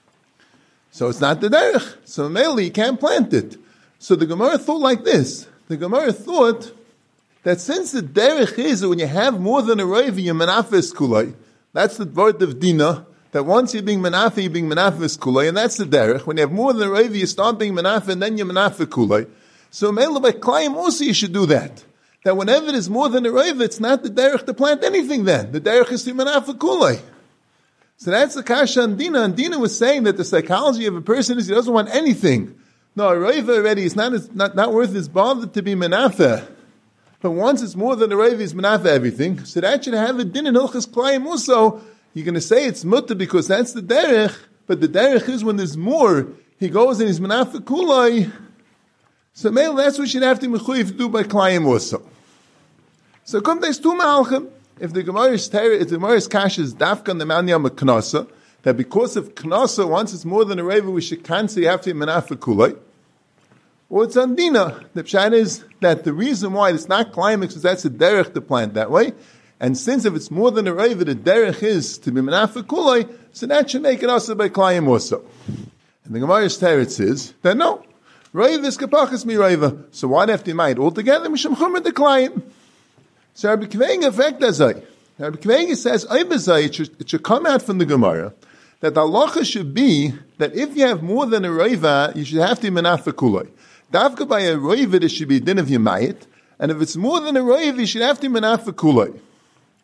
so it's not the derech. So mainly you can't plant it. So the Gemara thought like this. The Gemara thought that since the derech is that when you have more than a Reiva, you menafes kulay. That's the word of Dina, that once you're being menafeh, you're being menafes kulay, and that's the derech. When you have more than a Reiva, you start being menafeh, and then you're menafeh kulay. So Mela by Klayim also you should do that. That whenever there's more than a Reiva, it's not the derech to plant anything then. The derech is to menafeh kulay. So that's the kasha on Dina. And Dina was saying that the psychology of a person is he doesn't want anything. No, a Reiva already is not worth his bother to be menafeh. But once it's more than a Reiva, is menafeh everything. So that should have a din in Hilchas Klayim also. You're going to say it's mutter because that's the derech, but the derech is when there's more, he goes and he's menafeh kulay. So male, that's what you'd have to mechuyev do by Klayim also. So come there's two malchim. If the Gemara's kash is dafka on the manyam knasa, that because of knasa, once it's more than a Reiva, we should cancel, you have to be menafeh kulay. Or it's on Dina. The pshat is that the reason why it's not climax is that's a derech to plant that way. And since if it's more than a Reiva, the derech is to be menafeh kulay, so that should make it also by Klayim also. And the Gemara's teretz is that no, Reiva is kapachas mi Reiva. So why do you have to mind altogether? Misham chumer the Klayim. So Rabbi Kveiga effect azay. Rabbi Kveiga says, it should come out from the Gemara that the halacha should be that if you have more than a Reiva, you should have to be menafeh kulay. Davka by a Reiva, it should be din of Yamayit, and if it's more than a Reiva, you should have to be menafeh kulay.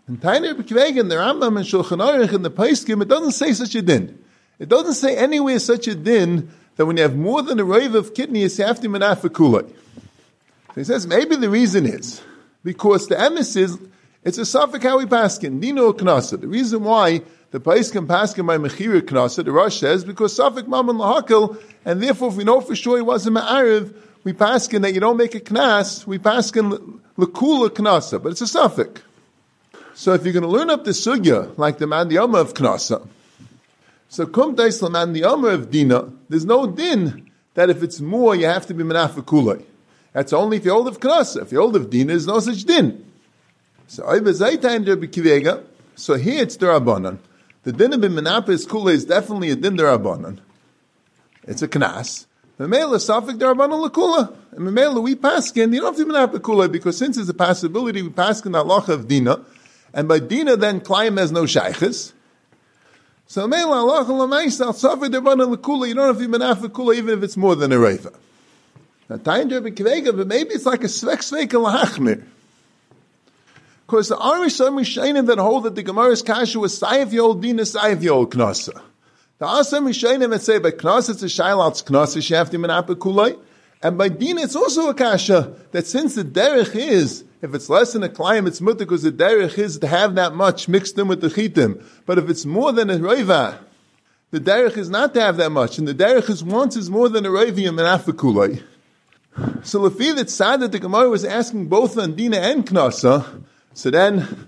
In Tainer B'Kvegan, the Rambam and Shulchan Aruch and the Paiskim, it doesn't say such a din. It doesn't say anywhere such a din that when you have more than a rove of kidneys, you have to manaf kulay. So he says maybe the reason is because the emes is it's a suffix how we paskin dino knasa. The reason why the Paiskim paskin by mechira knasa, the Rosh says because suffix mammon lahakal, and therefore if we know for sure he wasn't ma'ariv, we paskin that you don't make a knas, we paskin lekula knasa, but it's a suffix. So if you're going to learn up the sugya, like the mandiyama of knasa, so kum dais la mandiyama of dina, there's no din that if it's more, you have to be menaf kulay. That's only if you're old of knasa. If you're old of dina, there's no such din. So here it's derabanan. The din of menaf kulay is definitely a din derabanan. It's a knas. Memela safik derabanan lekula. And memela we paskin, you don't have to be menaf kulay because since it's a possibility, we paskin that loch of dina. And by dina, then Klayim has no shaykhis. So meila Allah l'maisa safed derbanan lekula. You don't have to be menaf kula even if it's more than a reiva. Now tayin derbekvega, but maybe it's like a svek lahachmir. Because the Arish Rishonim that hold that the Gemara's kasha was sayif yol dina sayif yol knasa. The Asam Rishonim that say by knasa it's a shaylat's knasa you have to be menaf kula, and by dina it's also a kasha that since the derech is. If it's less than a climb, it's mutter because the derech is to have that much mixed in with the chitim. But if it's more than a roiva, the derech is not to have that much. And the derech is once is more than a roiva and afikulai. So Lefi, it's sad that the Gemara was asking both on dina and knasa. So then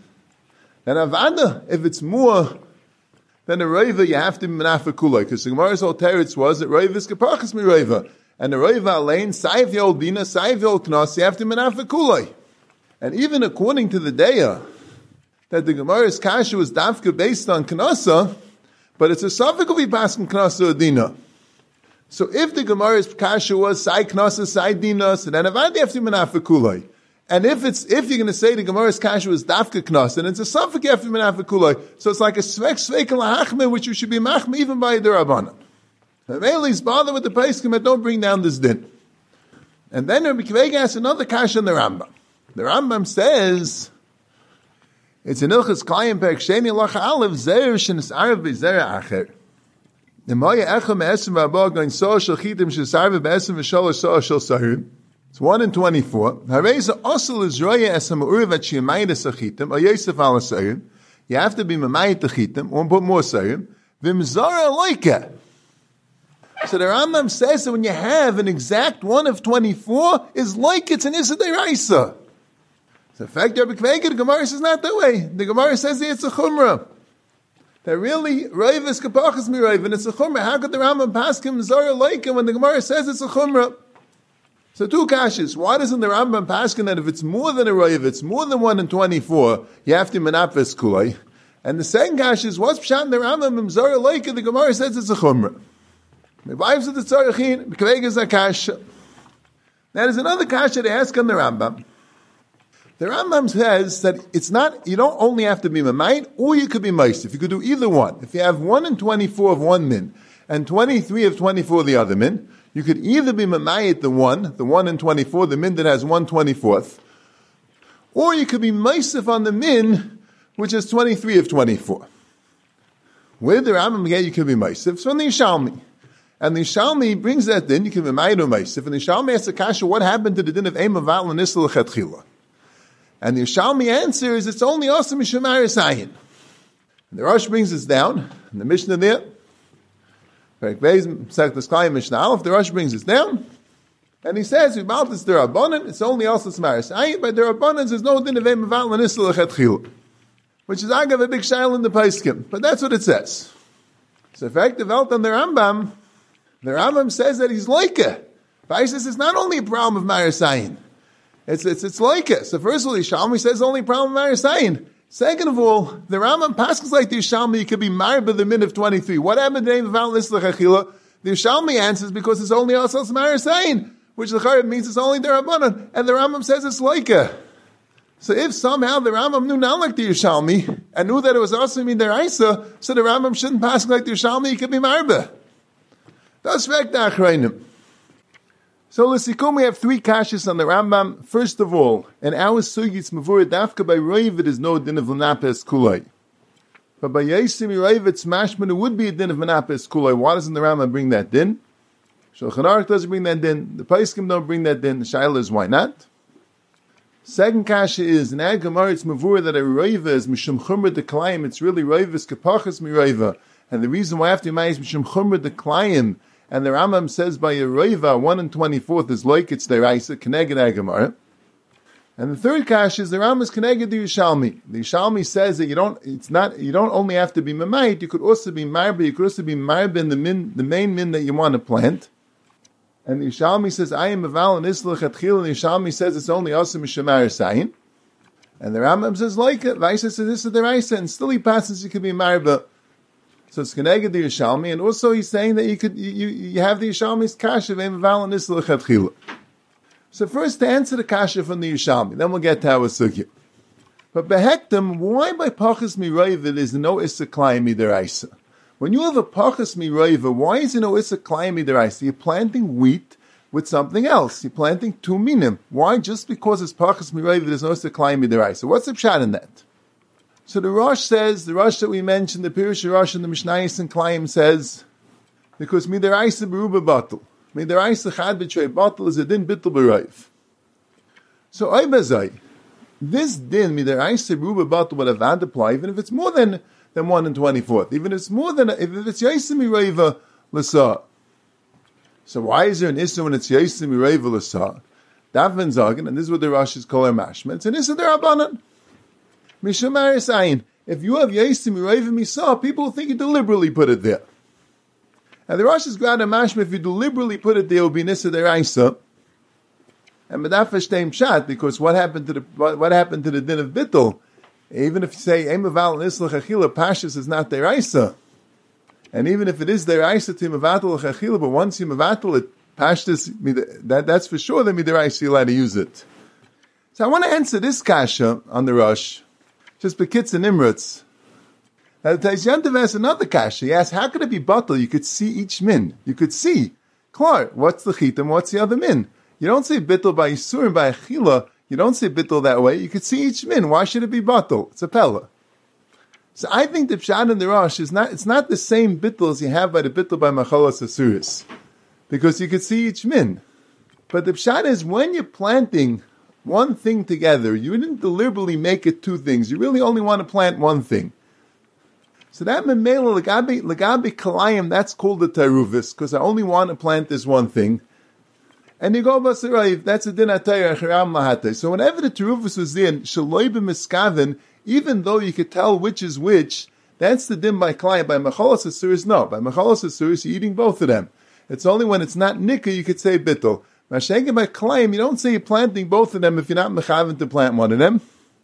avada, if it's more than a roiva, you have to be menafikulai. Because the Gemara's whole teretz was that roiva is kapachas mi roiva. And the roiva alain, saif yol dina, saif yol knasa, you have to be menafikulai. And even according to the Deya, that the Gemara's kasha was dafka based on knasa, but it's a suffix of paskin knasa or dina. So if the Gemara's kasha was sai knasa, sai dina, so then avadi have to menaf kulay. And if you're going to say the Gemara's kasha was dafka knasa, and it's a suffix you have to menaf kulay, so it's like a svek lahachme, which you should be machme even by the Rabbanan. The Mele's bother with the Paiskim that don't bring down this din. And then Rabbi Kvega asks another kasha in the Rambam. The Rambam says, it's an ilchas klayim perek sheni lacha aleph zeir shenis arav b'zeir acher. The moya echa me'esim v'abah going so shel chitim shesarve be'esim v'sholosh so shel sarim. It's 1 in 24. Hareza osel is roya esam uriv at shemayit esachitim or yosef al sarim. You have to be memayit the chitim or put more sarim. V'mzara loike. So the Rambam says that when you have an exact 1 of 24, is like it's an issa deraisa. So in fact, Rabbi Kvega, the Gemara says not that way. The Gemara says it's a chumrah. That really, Raiv is kapachas mi Raiv, and it's a chumrah. How could the Rambam paskim zara like when the Gemara says it's a chumrah? So two kashas. Why doesn't the Rambam paskim that if it's more than a Raiv, it's more than 1 in 24, you have to menafes kulay? And the second kash is, what's pshat in the Rambam zara like the Gemara says it's a chumrah? The wives of the tzarachin, Kvega is a kasha. That is another kasha they ask on the Rambam. The Rambam says that it's not, you don't only have to be Mamayit, or you could be Meisif. You could do either one. If you have 1 in 24 of one min, and 23 of 24 of the other min, you could either be Mamayit the 1 in 24, the min that has 1/24th, or you could be Meisif on the min, which is 23 of 24. Where the Rambam get you could be Meisif? It's from the Yishalmi. And the Yishalmi brings that din, you can be Mamayit or Meisif, and the Yishalmi asks the kasha, what happened to the din of Eim Aval and Nisla L'Chetchila? And the Yishalmi answers, it's only also Mishum Arisayin. And the Rosh brings this down, and the Mishnah there, the Rosh brings this down, and he says, about this Derabanan, it's only also Samaris. By Derabanan, there's no din of Eim Aval and Nisla L'Chetchila, which is agav a big shail in the Paiskim. But that's what it says. So in fact, the Welt on the Rambam says that he's like it. Vaisis is not only a problem of Marisayin. It's like it. So first of all, the Yishalmi says only problem of Marisayin. Second of all, the Rambam passes like the Yishalmi, it could be married by the min of 23. What happened to the name of Al Nisla Chachila? The Yishalmi answers because it's only also Marisayin, which the Chayyim means it's only the Rabbanan. And the Rambam says it's like it. So if somehow the Rambam knew not like the Yishalmi, and knew that it was also mean their Isa, so the Rambam shouldn't pass like the Yishalmi, it could be married. That's fact, Achrayim. So l'sikum, we have three kashas on the Rambam. First of all, in our sugi, it's mavur dafka by Reiv, it is no din of Menapes Kulai. But by Yesim Reiv, it's mashman, it would be a din of Menapes Kulai. Why doesn't the Rambam bring that din? Shulchan Aruch doesn't bring that din. The Paiskim don't bring that din. The Shaila is why not? Second kasha is, in Ad Gemara, it's mavur that a Reiv is mishum chumra deklayim. It's really Reiv is kapachas mi Reiva. And the reason why after Yimai is mishum chumra deklayim, and the Rambam says by a Reiva, 1 and 24th is like it's deraisa, keneged Ad Gemara. And the third kasha is the Rambam is keneged the Yishalmi. The Yishalmi says that you don't only have to be mamayit, you could also be marba, you could also be marba in the main min that you want to plant. And the Yishalmi says, I am aval and islach atchil, and the Yishalmi says it's only also mishamar sayin. And the Rambam says like it, Vaisa says this is deraisa, and still he passes you could be marba. So it's keneged the Yishalmi, and also he's saying that you have the Yishalmi's kasha of aval and islach atchil. So first to answer the kasha from the Yishalmi, then we'll get to our sugya. But behektim, why by pachas mirayva there is no issa klayim midaraisa? When you have a pachas mirayva, why is there no issa klayim midaraisa? You're planting wheat with something else. You're planting two minim. Why? Just because it's pachas mirayva, there's no issa klayim midaraisa. What's the pshat in that? So the Rosh says, the Rosh that we mentioned, the Pirush Rosh and the Mishnayos and Klayim says, because midaraisa beruba batel. Midaraisa chad b'trei batel is a din bittul b'rayv. So Oibazai, this din midaraisa beruba batel would have had to apply even if it's more than 1 and 24th. Even if it's more than, if it's yaisa mirayva l'sa. So why is there an issa when it's yaisa mirayva l'sa? Davin Zagan, and this is what the Rosh is calling mashma. It's an issa derabanan. Mishamar Ayin. If you have Yaisim Yerayim Misa, people will think you deliberately put it there. And the Rosh is glad mashma, if you deliberately put it there, it will be Nisa Deraisa. And Medaf Hashem Shat, because what happened to the din of Bittul? Even if you say Emaval and Islach Achila, Pashas is not Deraisa. And even if it is Deraisa to Mavatal Achila, but once you Mavatal it, Pashas, that's for sure that Midaraisa you're allowed to use it. So I want to answer this kasha on the Rosh. Just Bekitz and Imrutz. Now the Taisyantav asks another kasha. He asks, how could it be batal? You could see each min. You could see. Klar, what's the chitim, what's the other min? You don't say bittul by Yisur and by Achila. You don't say bittul that way. You could see each min. Why should it be batal? It's a pella. So I think the pshat in the Rosh is it's not the same bittul as you have by the bittul by Machalas Asuris. Because you could see each min. But the pshat is when you're planting one thing together, you didn't deliberately make it two things. You really only want to plant one thing. So that memela legabi kalayim, that's called the taruvis, because I only want to plant this one thing. And you go basarayv, that's a din atayah chiram lahate. So whenever the taruvis was in shaloi b'miskaven, even though you could tell which is which, that's the din by kalayim. By machalas asuris, no. By machalas asuris, you're eating both of them. It's only when it's not nikah you could say bittul. Mashenka by Klaim, you don't say you're planting both of them if you're not mechavin to plant one of them.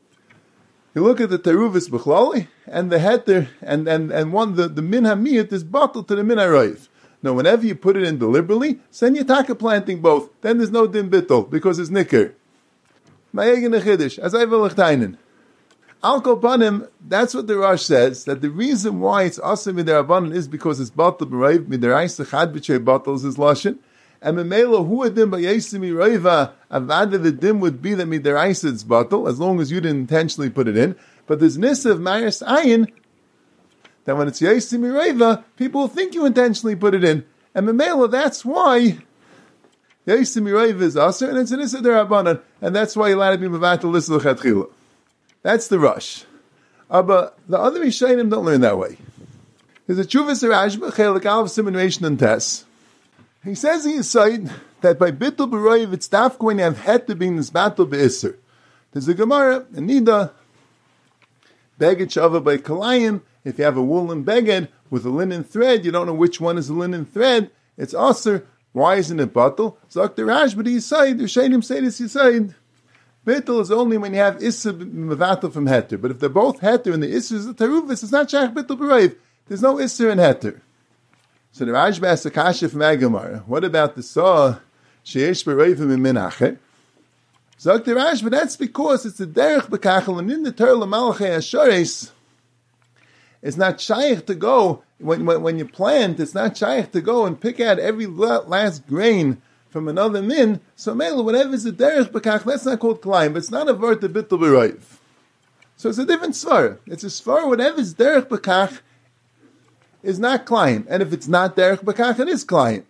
You look at the teruvis b'chlali, and the heter, and one, the min hamiyat is bottled to the min harayv. Now, whenever you put it in deliberately, send your taka planting both. Then there's no din bittul, because it's nicker. Ma'egin echiddish, as I will lechteinen. Al kol panim, that's what the Rosh says, that the reason why it's asim midarabanan is because it's bottled b'rayv, midaraisa chad b'trei bottles is lashon. And Memela, who adim by Yesimi Raiva, avada the dim would be that midaraisa it's bottle, as long as you didn't intentionally put it in. But there's nissa of Maris Ayin, that when it's Yesimi Raiva, people will think you intentionally put it in. And Memela, that's why Yesimi Raiva is aser, and it's an issa derabanan, and that's why you're allowed to be mevatel l'sel chatchila. That's the Rosh. But the other Rishayim don't learn that way. There's a Chuvas Rashba, Chelik Alv Simonation and Tess. He says in his side that by bittul b'roiv it's daf going to have het to being this battle be'isser. There's a Gemara, a Nida, beged shava by kalayim. If you have a woolen beged with a linen thread, you don't know which one is a linen thread. It's aser. Why isn't it battle? Zok the Rash, but his side, the Shainim say this his side. Bittul is only when you have isser mevatel from heter. But if they're both heter and the isser is the teruvis, it's not shach bittul b'roiv. There's no isser in heter. So the Rashba asks a kasha from Agamara. What about the saw sheish b'reivim in minache? Zok the Rashba, that's because it's a derech b'kachel, and in the Torah l'malachei ashares, it's not shaykh to go when you plant. It's not shaykh to go and pick out every last grain from another min, so mele, whatever is a derech b'kach, that's not called klayim, but it's not a vart of bittul b'roiv. So it's a different svar. It's a svar, whatever is derech b'kach is not klayim, and if it's not derech b'kach, it is klayim.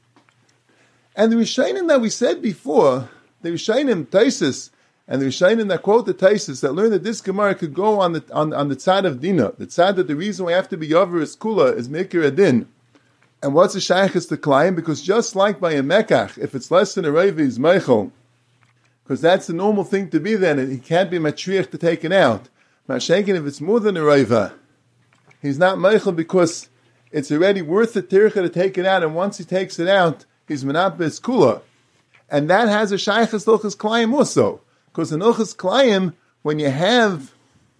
And the Rishonim that we said before, the Rishonim Taisus, and the Rishonim that quote the Taisus, that learn that this Gemara could go on the tzad of Dina, the tzad that the reason we have to be Yover is Kula, is Mikir Adin. And what's the Shaykhis to Klayim? Because just like by a Mekach, if it's less than a Reivi, is Meichel, because that's the normal thing to be then, and he can't be Matriach to take it out. Mashenkin, if it's more than a Reiva, he's not Meichel because it's already worth the Tircha to take it out, and once he takes it out, he's Menapes Kula. And that has a Shaykhis Ilchis Klayim also. Because in Ilchis Klayim, when you have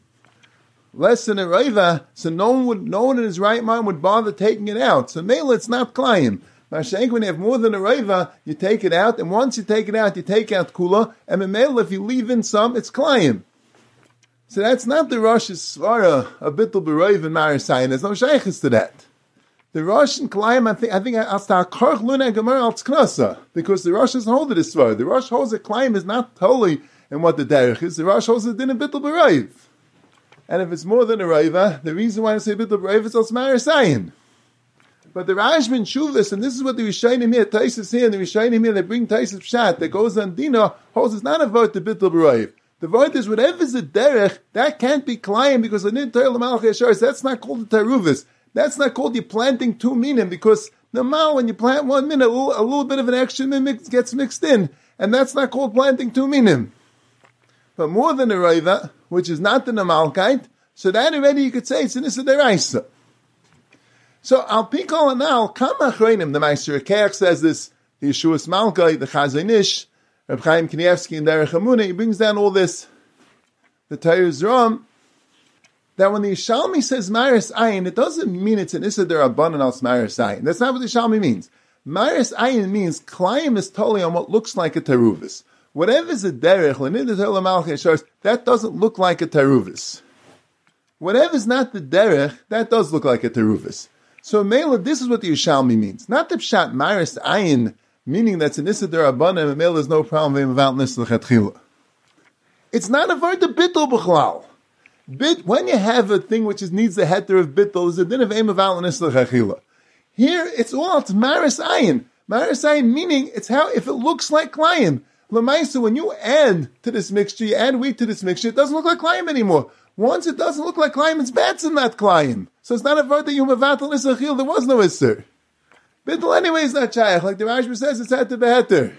less than a Reiva, so no one in his right mind would bother taking it out. So Mela, it's not Klayim. Mashenk, when you have more than a Reiva, you take it out, and once you take it out, you take out Kula, and Mela, if you leave in some, it's Klayim. So that's not the Rosh's Svara, a Bittul B'Reiv and Marasayin. There's no Shaykhis to that. The Rosh and Klayim, I think I'll start Karch Luna Gemara al Tzknasa, because the Rosh doesn't hold it this far. The Rosh holds that Klayim is not totally in what the derech is. The Rosh holds it in a Bittul B'Reiv. And if it's more than a Reiva, the reason why I say Bittul B'Reiv is also Marasayin. But the Rashban Shuvas, and this is what the Rishonim here, Taisus here, and the Rishonim here, they bring Taisus Pshat, that goes on Dina, holds it's not a vote to Bittul B'Reiv. The vote is whatever is a derech, that can't be Klayim, because the Nidtar L'Malach Yashar, that's not called the Taruvis. That's not called you planting two minim, because normal when you plant one min, a little bit of an extra min gets mixed in, and that's not called planting two minim. But more than a reiva, which is not the normalkeit, so that already you could say it's an issa deraisa. So al pikol anal kama achreinim, the Meister Keach says this, the Yeshuas Malkai, the Chazon Ish, Reb Chaim Kanievsky and Derech Hamuna, he brings down all this. The Torah Zram, that when the Yishalmi says Maris Ayin, it doesn't mean it's an Issa Derabanan al Maris Ayin. That's not what the Yishalmi means. Maris Ayin means Klayim is totally on what looks like a Teruvis. Whatever is a Derech, that doesn't look like a Teruvis. Whatever is not the Derech, that does look like a Teruvis. So Mela, this is what the Yishalmi means. Not the Pshat Maris Ayin, meaning that's an Issa Derabanan, and Mela there's no problem about Nissa L'Chatchila. It's not a Vart of Bittul B'chlal. When you have a thing which needs the heter of bittul, is a din of aim of al nisla. Here, it's Maris Ayin. Maris Ayin meaning, it's how, if it looks like Klayim. L'maisa, when you add to this mixture, you add wheat to this mixture, it doesn't look like Klayim anymore. Once it doesn't look like Klayim, it's Batsim, not Klayim. So it's not a vart that you mevatel nisla, there was no isser. Bittul anyway is not Shayach, like the Rashba says, it's heter beheter.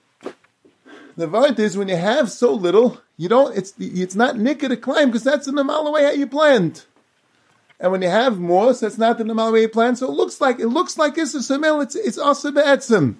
The vart is when you have so little, it's not nikah to climb because that's the normal way how you plant. And when you have more, so it's not the normal way you plant. So it looks like Issa Samel, it's also be'etzim.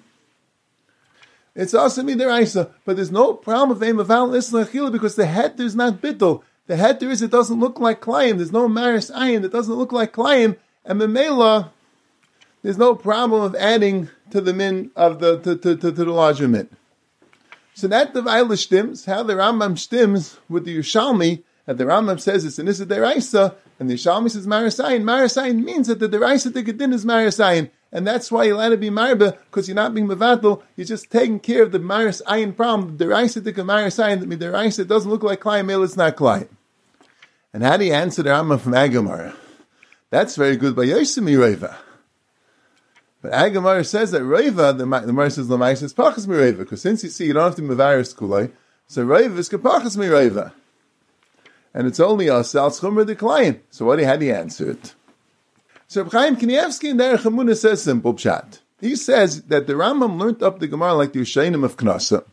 It's also midiraisa. But there's no problem with aim of al Isla Achila because the heter is not bittul. The heter is it doesn't look like Klayim. There's no Maris Ayin that doesn't look like Klayim. And Memela, there's no problem of adding to the min of to the larger min. So that the Vaila stims, how the Rambam stims with the Yerushalmi, and the Rambam says it's an Issa Deraisa, and the Yerushalmi says Marasayin. Marasayin means that the Deraisa Tigadin is Marasayin, and that's why you're allowed to be Marba, because you're not being Mevatel, you're just taking care of the Marasayin problem. The Deraisa Tigadin Marasayin, that the Deraisa doesn't look like Klayim, it's not Klayim. And how do you answer the Rambam from Agamara? That's very good by Yosemi Reva. But Agamar says that Reva, the Gemara says Lamai says Pachas mi Reva, because since you see you don't have to mevaris kulei, so Reva is Kapachas mi Reva, and it's only us al Tzchumer decline. So how do you answer it? So Chaim Kanievsky in Derech Hamuna says simple pshat. He says that the Rambam learned up the Gemara like the Yishayim of Knasa.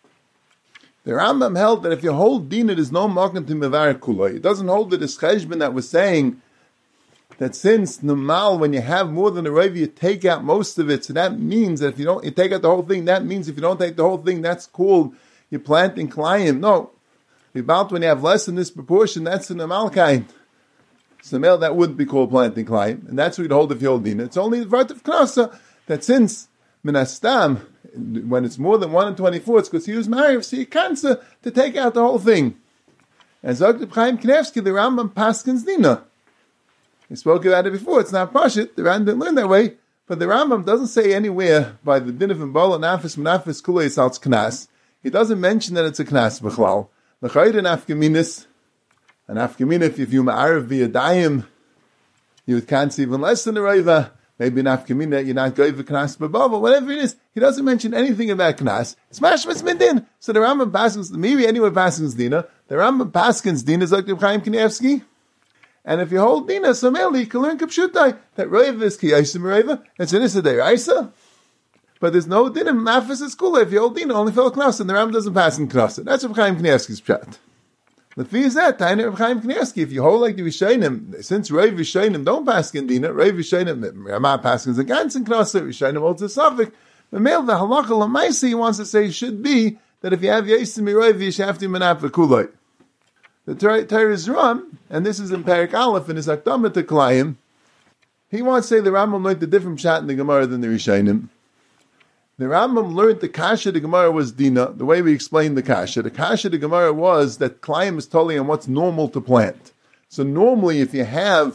The Rambam held that if you hold Dina, there's no magen to mevar kulei. It doesn't hold the Cheshbon that was saying that since normal, when you have more than a Reiv, you take out most of it. So that means that if you take out the whole thing, that means if you don't take the whole thing, that's called you're planting Klayim. No. About when you have less than this proportion, that's the normal kind. So that wouldn't be called planting Klayim. And that's what you'd hold if you hold Dina. It's only the Vart of Knasa that since Minastam, when it's more than 1 in 24, it's because he was married, so you can't to take out the whole thing. And Zog Chaim Kanievsky, the Rambam Paskins Dina. We spoke about it before. It's not Pashit. The Rambam didn't learn that way. But the Rambam doesn't say anywhere by the din of Mbala Nafis Menafis Kulei it's Knas. He doesn't mention that it's a Knas B'chlal. The Chayid and Afkaminis, and Afkamina, if you ma'arav via Dayim, you can't see even less than a Raiva. Maybe an Afkamina, you're not going for Knas B'Bava, whatever it is. He doesn't mention anything about Knas. It's Mashmas Midin. So the Rambam Paskins, maybe anyway Paskins Dina, the Rambam Paskins Dina is like the Chaim Kanievsky. And if you hold Dina, so mainly you can learn Kapshutai, that Raiva is Kiyasim Raiva, it's an Issa Deiraisa. But there's no Dina, Mafis is Kula. If you hold Dina, only for Knas, and the Rambam doesn't pass in Knas. That's Rav Chaim Kanievsky's pshat. The fee is that, Tainer Rav Chaim Kanievsky, if you hold like the Rishayim, since Rav Rishayim don't pass in Dina, Rav Rishayim, Ramah passes in Gans and Knas, Rishayim holds a suffix. The male, the Halacha Lamaisi, he wants to say should be that if you have Yesim Rav, you should have to Manaf Kulai. The Torah is Ram, and this is in Parak Aleph, in his Akdama to Klayim, he wants to say the Rambam learned a different pshat in the Gemara than the Rishayim. The Rambam learned the Kasha the Gemara was Dina, the way we explained the Kasha. The Kasha the Gemara was that Klayim is totally on what's normal to plant. So normally if you have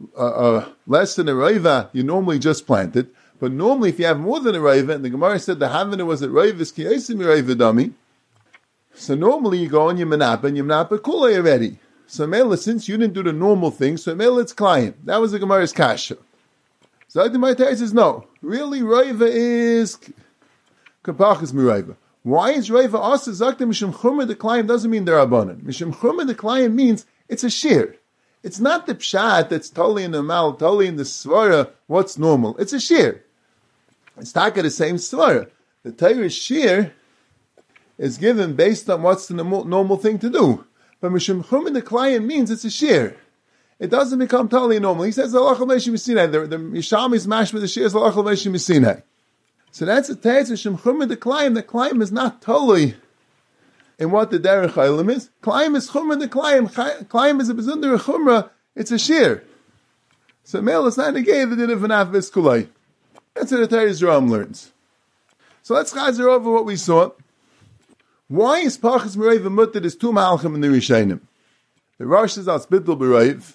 less than a Raiva, you normally just plant it. But normally if you have more than a Raiva, and the Gemara said the Havana was at Raiva, is Kiyasim Raiva Dami. So normally you go on your Menapa, and your Menapa Kulei already. So Mela, since you didn't do the normal thing, so Mela it's Klayim. That was the Gemara's Kasha. So the Maitai says, no. Really, Raiva is Kapachas Miraiva. Why is Raiva also Zakta Mishum Chumra the Klayim doesn't mean they're Abanan. Mishum Chumra the Klayim means it's a shear. It's not the pshat that's totally in the mal, totally in the svara, what's normal. It's a shear. It's taka the same svara. The Torah's shear is given based on what's the normal thing to do. But Mishum Chumra the Klayim means it's a shear. It doesn't become totally normal. He says, Allah Chaveshim Sinai. The Yisham is mashed with the shear, Allah Chaveshim Sinai. So that's a teretz of Shemchumah the Klayim. The Klayim is not totally in what the Derech Chaylim is. Klayim is Chumrah the Klayim. Klayim is a bezunder Chumrah. It's a shear. So male is not negated the din of an Afvis Kulay. That's what the Teretz Ram learns. So let's chazer over what we saw. Why is Pachas Merayv Mutter? There's two Malchim in the Rishayim. The Rosh is as Bittul Berayv.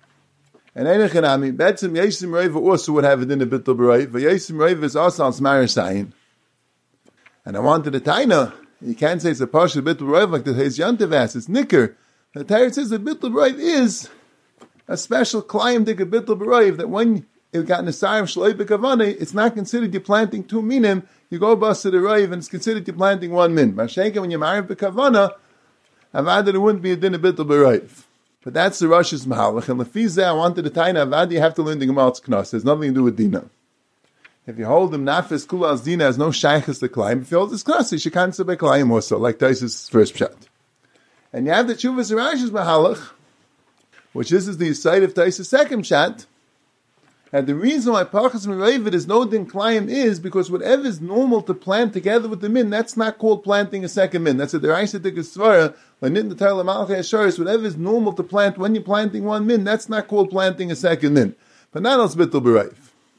And Einachanami, Betzim Yesim Merayv also would have it in the Bittul Berayv. But Yesim Merayv is also as Marasayin. And I wanted to Taina. You can't say it's a partial Bittul Berayv like the Hez Yantav asks. It's Nicker. The Teretz says that Bittul Berayv is a special Klayim Dika Bittul Berayv that when it got Nesayim Shloi B'Kavane, it's not considered you're planting two minim. You go bust to the Rayv and it's considered you're planting one min. Mashenka, when you're married B'Kavana, Avada, there wouldn't be a din of Bittul Berayv. But that's the Rosh's Mahalach. And Lefizeh, I wanted to Taina Avada, you have to learn the Gemal's Knos. There's nothing to do with Dina. If you hold him Nafis Kulas Dina has no Shaykhs to climb, if you hold his Knos, you should cancel by Klayim also, like Taisa's first pshat. And you have the Chuvas Rash's Mahalach, which this is the side of Taisa's second pshat. And the reason why Pachas Merayv is no din Klayim is because whatever is normal to plant together with the min, that's not called planting a second min. That's a Deraisa Tikasvara, when in the Tala Malchai Asharis, whatever is normal to plant when you're planting one min, that's not called planting a second min. But not else Bittul Berayv.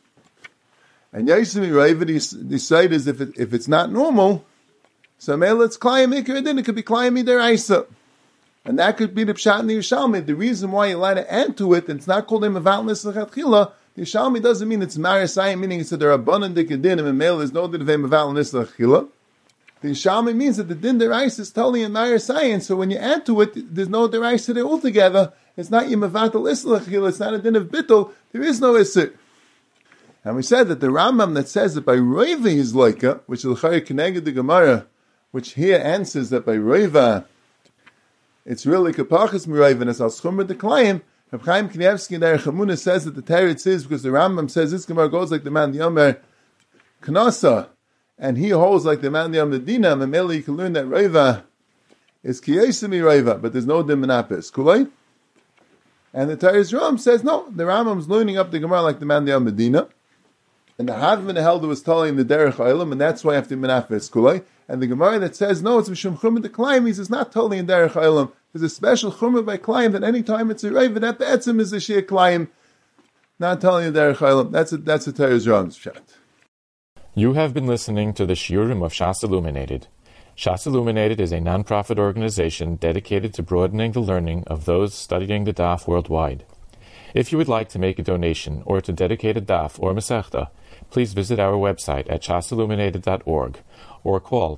And Yaisim Merayv, the side is if it's not normal, so Mela it's Klayim Ikar Din, it could be Klayim Deraisa. And that could be the Pshat in the Yerushalmi. The reason why you allowed to add to it, and it's not called a Mevalnis L'Chatchila, the Yerushalmi doesn't mean it's Marasayim, meaning it's that there are abundant dikadin, and male is no din of a Mevalnis L'Chatchila. The Yerushalmi means that the din derais is totally in Marasayim, so when you add to it, there's no derais there altogether. It's not your Mevatel L'Chatchila, it's not a din of Bittul, there is no Isser. And we said that the Rambam that says that by Reva is Loika, which is L'Chayr Keneged the Gemara, which here answers that by Reva, it's really Kapachas Merayv and it's al Schumra the Klayim. Rav Chaim Kanievsky in Derech Hamunah says that the Teretz is because the Rambam says this Gemara goes like the man the Yomer Knasa, and he holds like the man the Yomer Dina. And Mele you can learn that Reva is Kiyesimi Reva, but there's no Dimanapis. Kulay. And the Teretz Ram says no, the Rambam's learning up the Gemara like the man the Yomer Dina. And the Havman the Helder was telling the Derech Olam, and that's why after Menafis Kulay. And the Gemara that says, no, it's Mishum Chumah the Klayim, means it's not totally in Derech Olam. There's a special Chumah by Klayim that any time it's a Reva, that Be'etzim is a Shia Klayim, not totally in Derech Olam. That's a Teretz Ram's pshat. You have been listening to the Shiurim of Shas Illuminated. Shas Illuminated is a non-profit organization dedicated to broadening the learning of those studying the Daf worldwide. If you would like to make a donation or to dedicate a daf or masechta, please visit our website at shasilluminated.org or call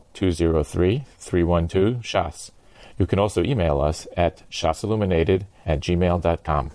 203-312-SHAS. You can also email us at shasilluminated@gmail.com.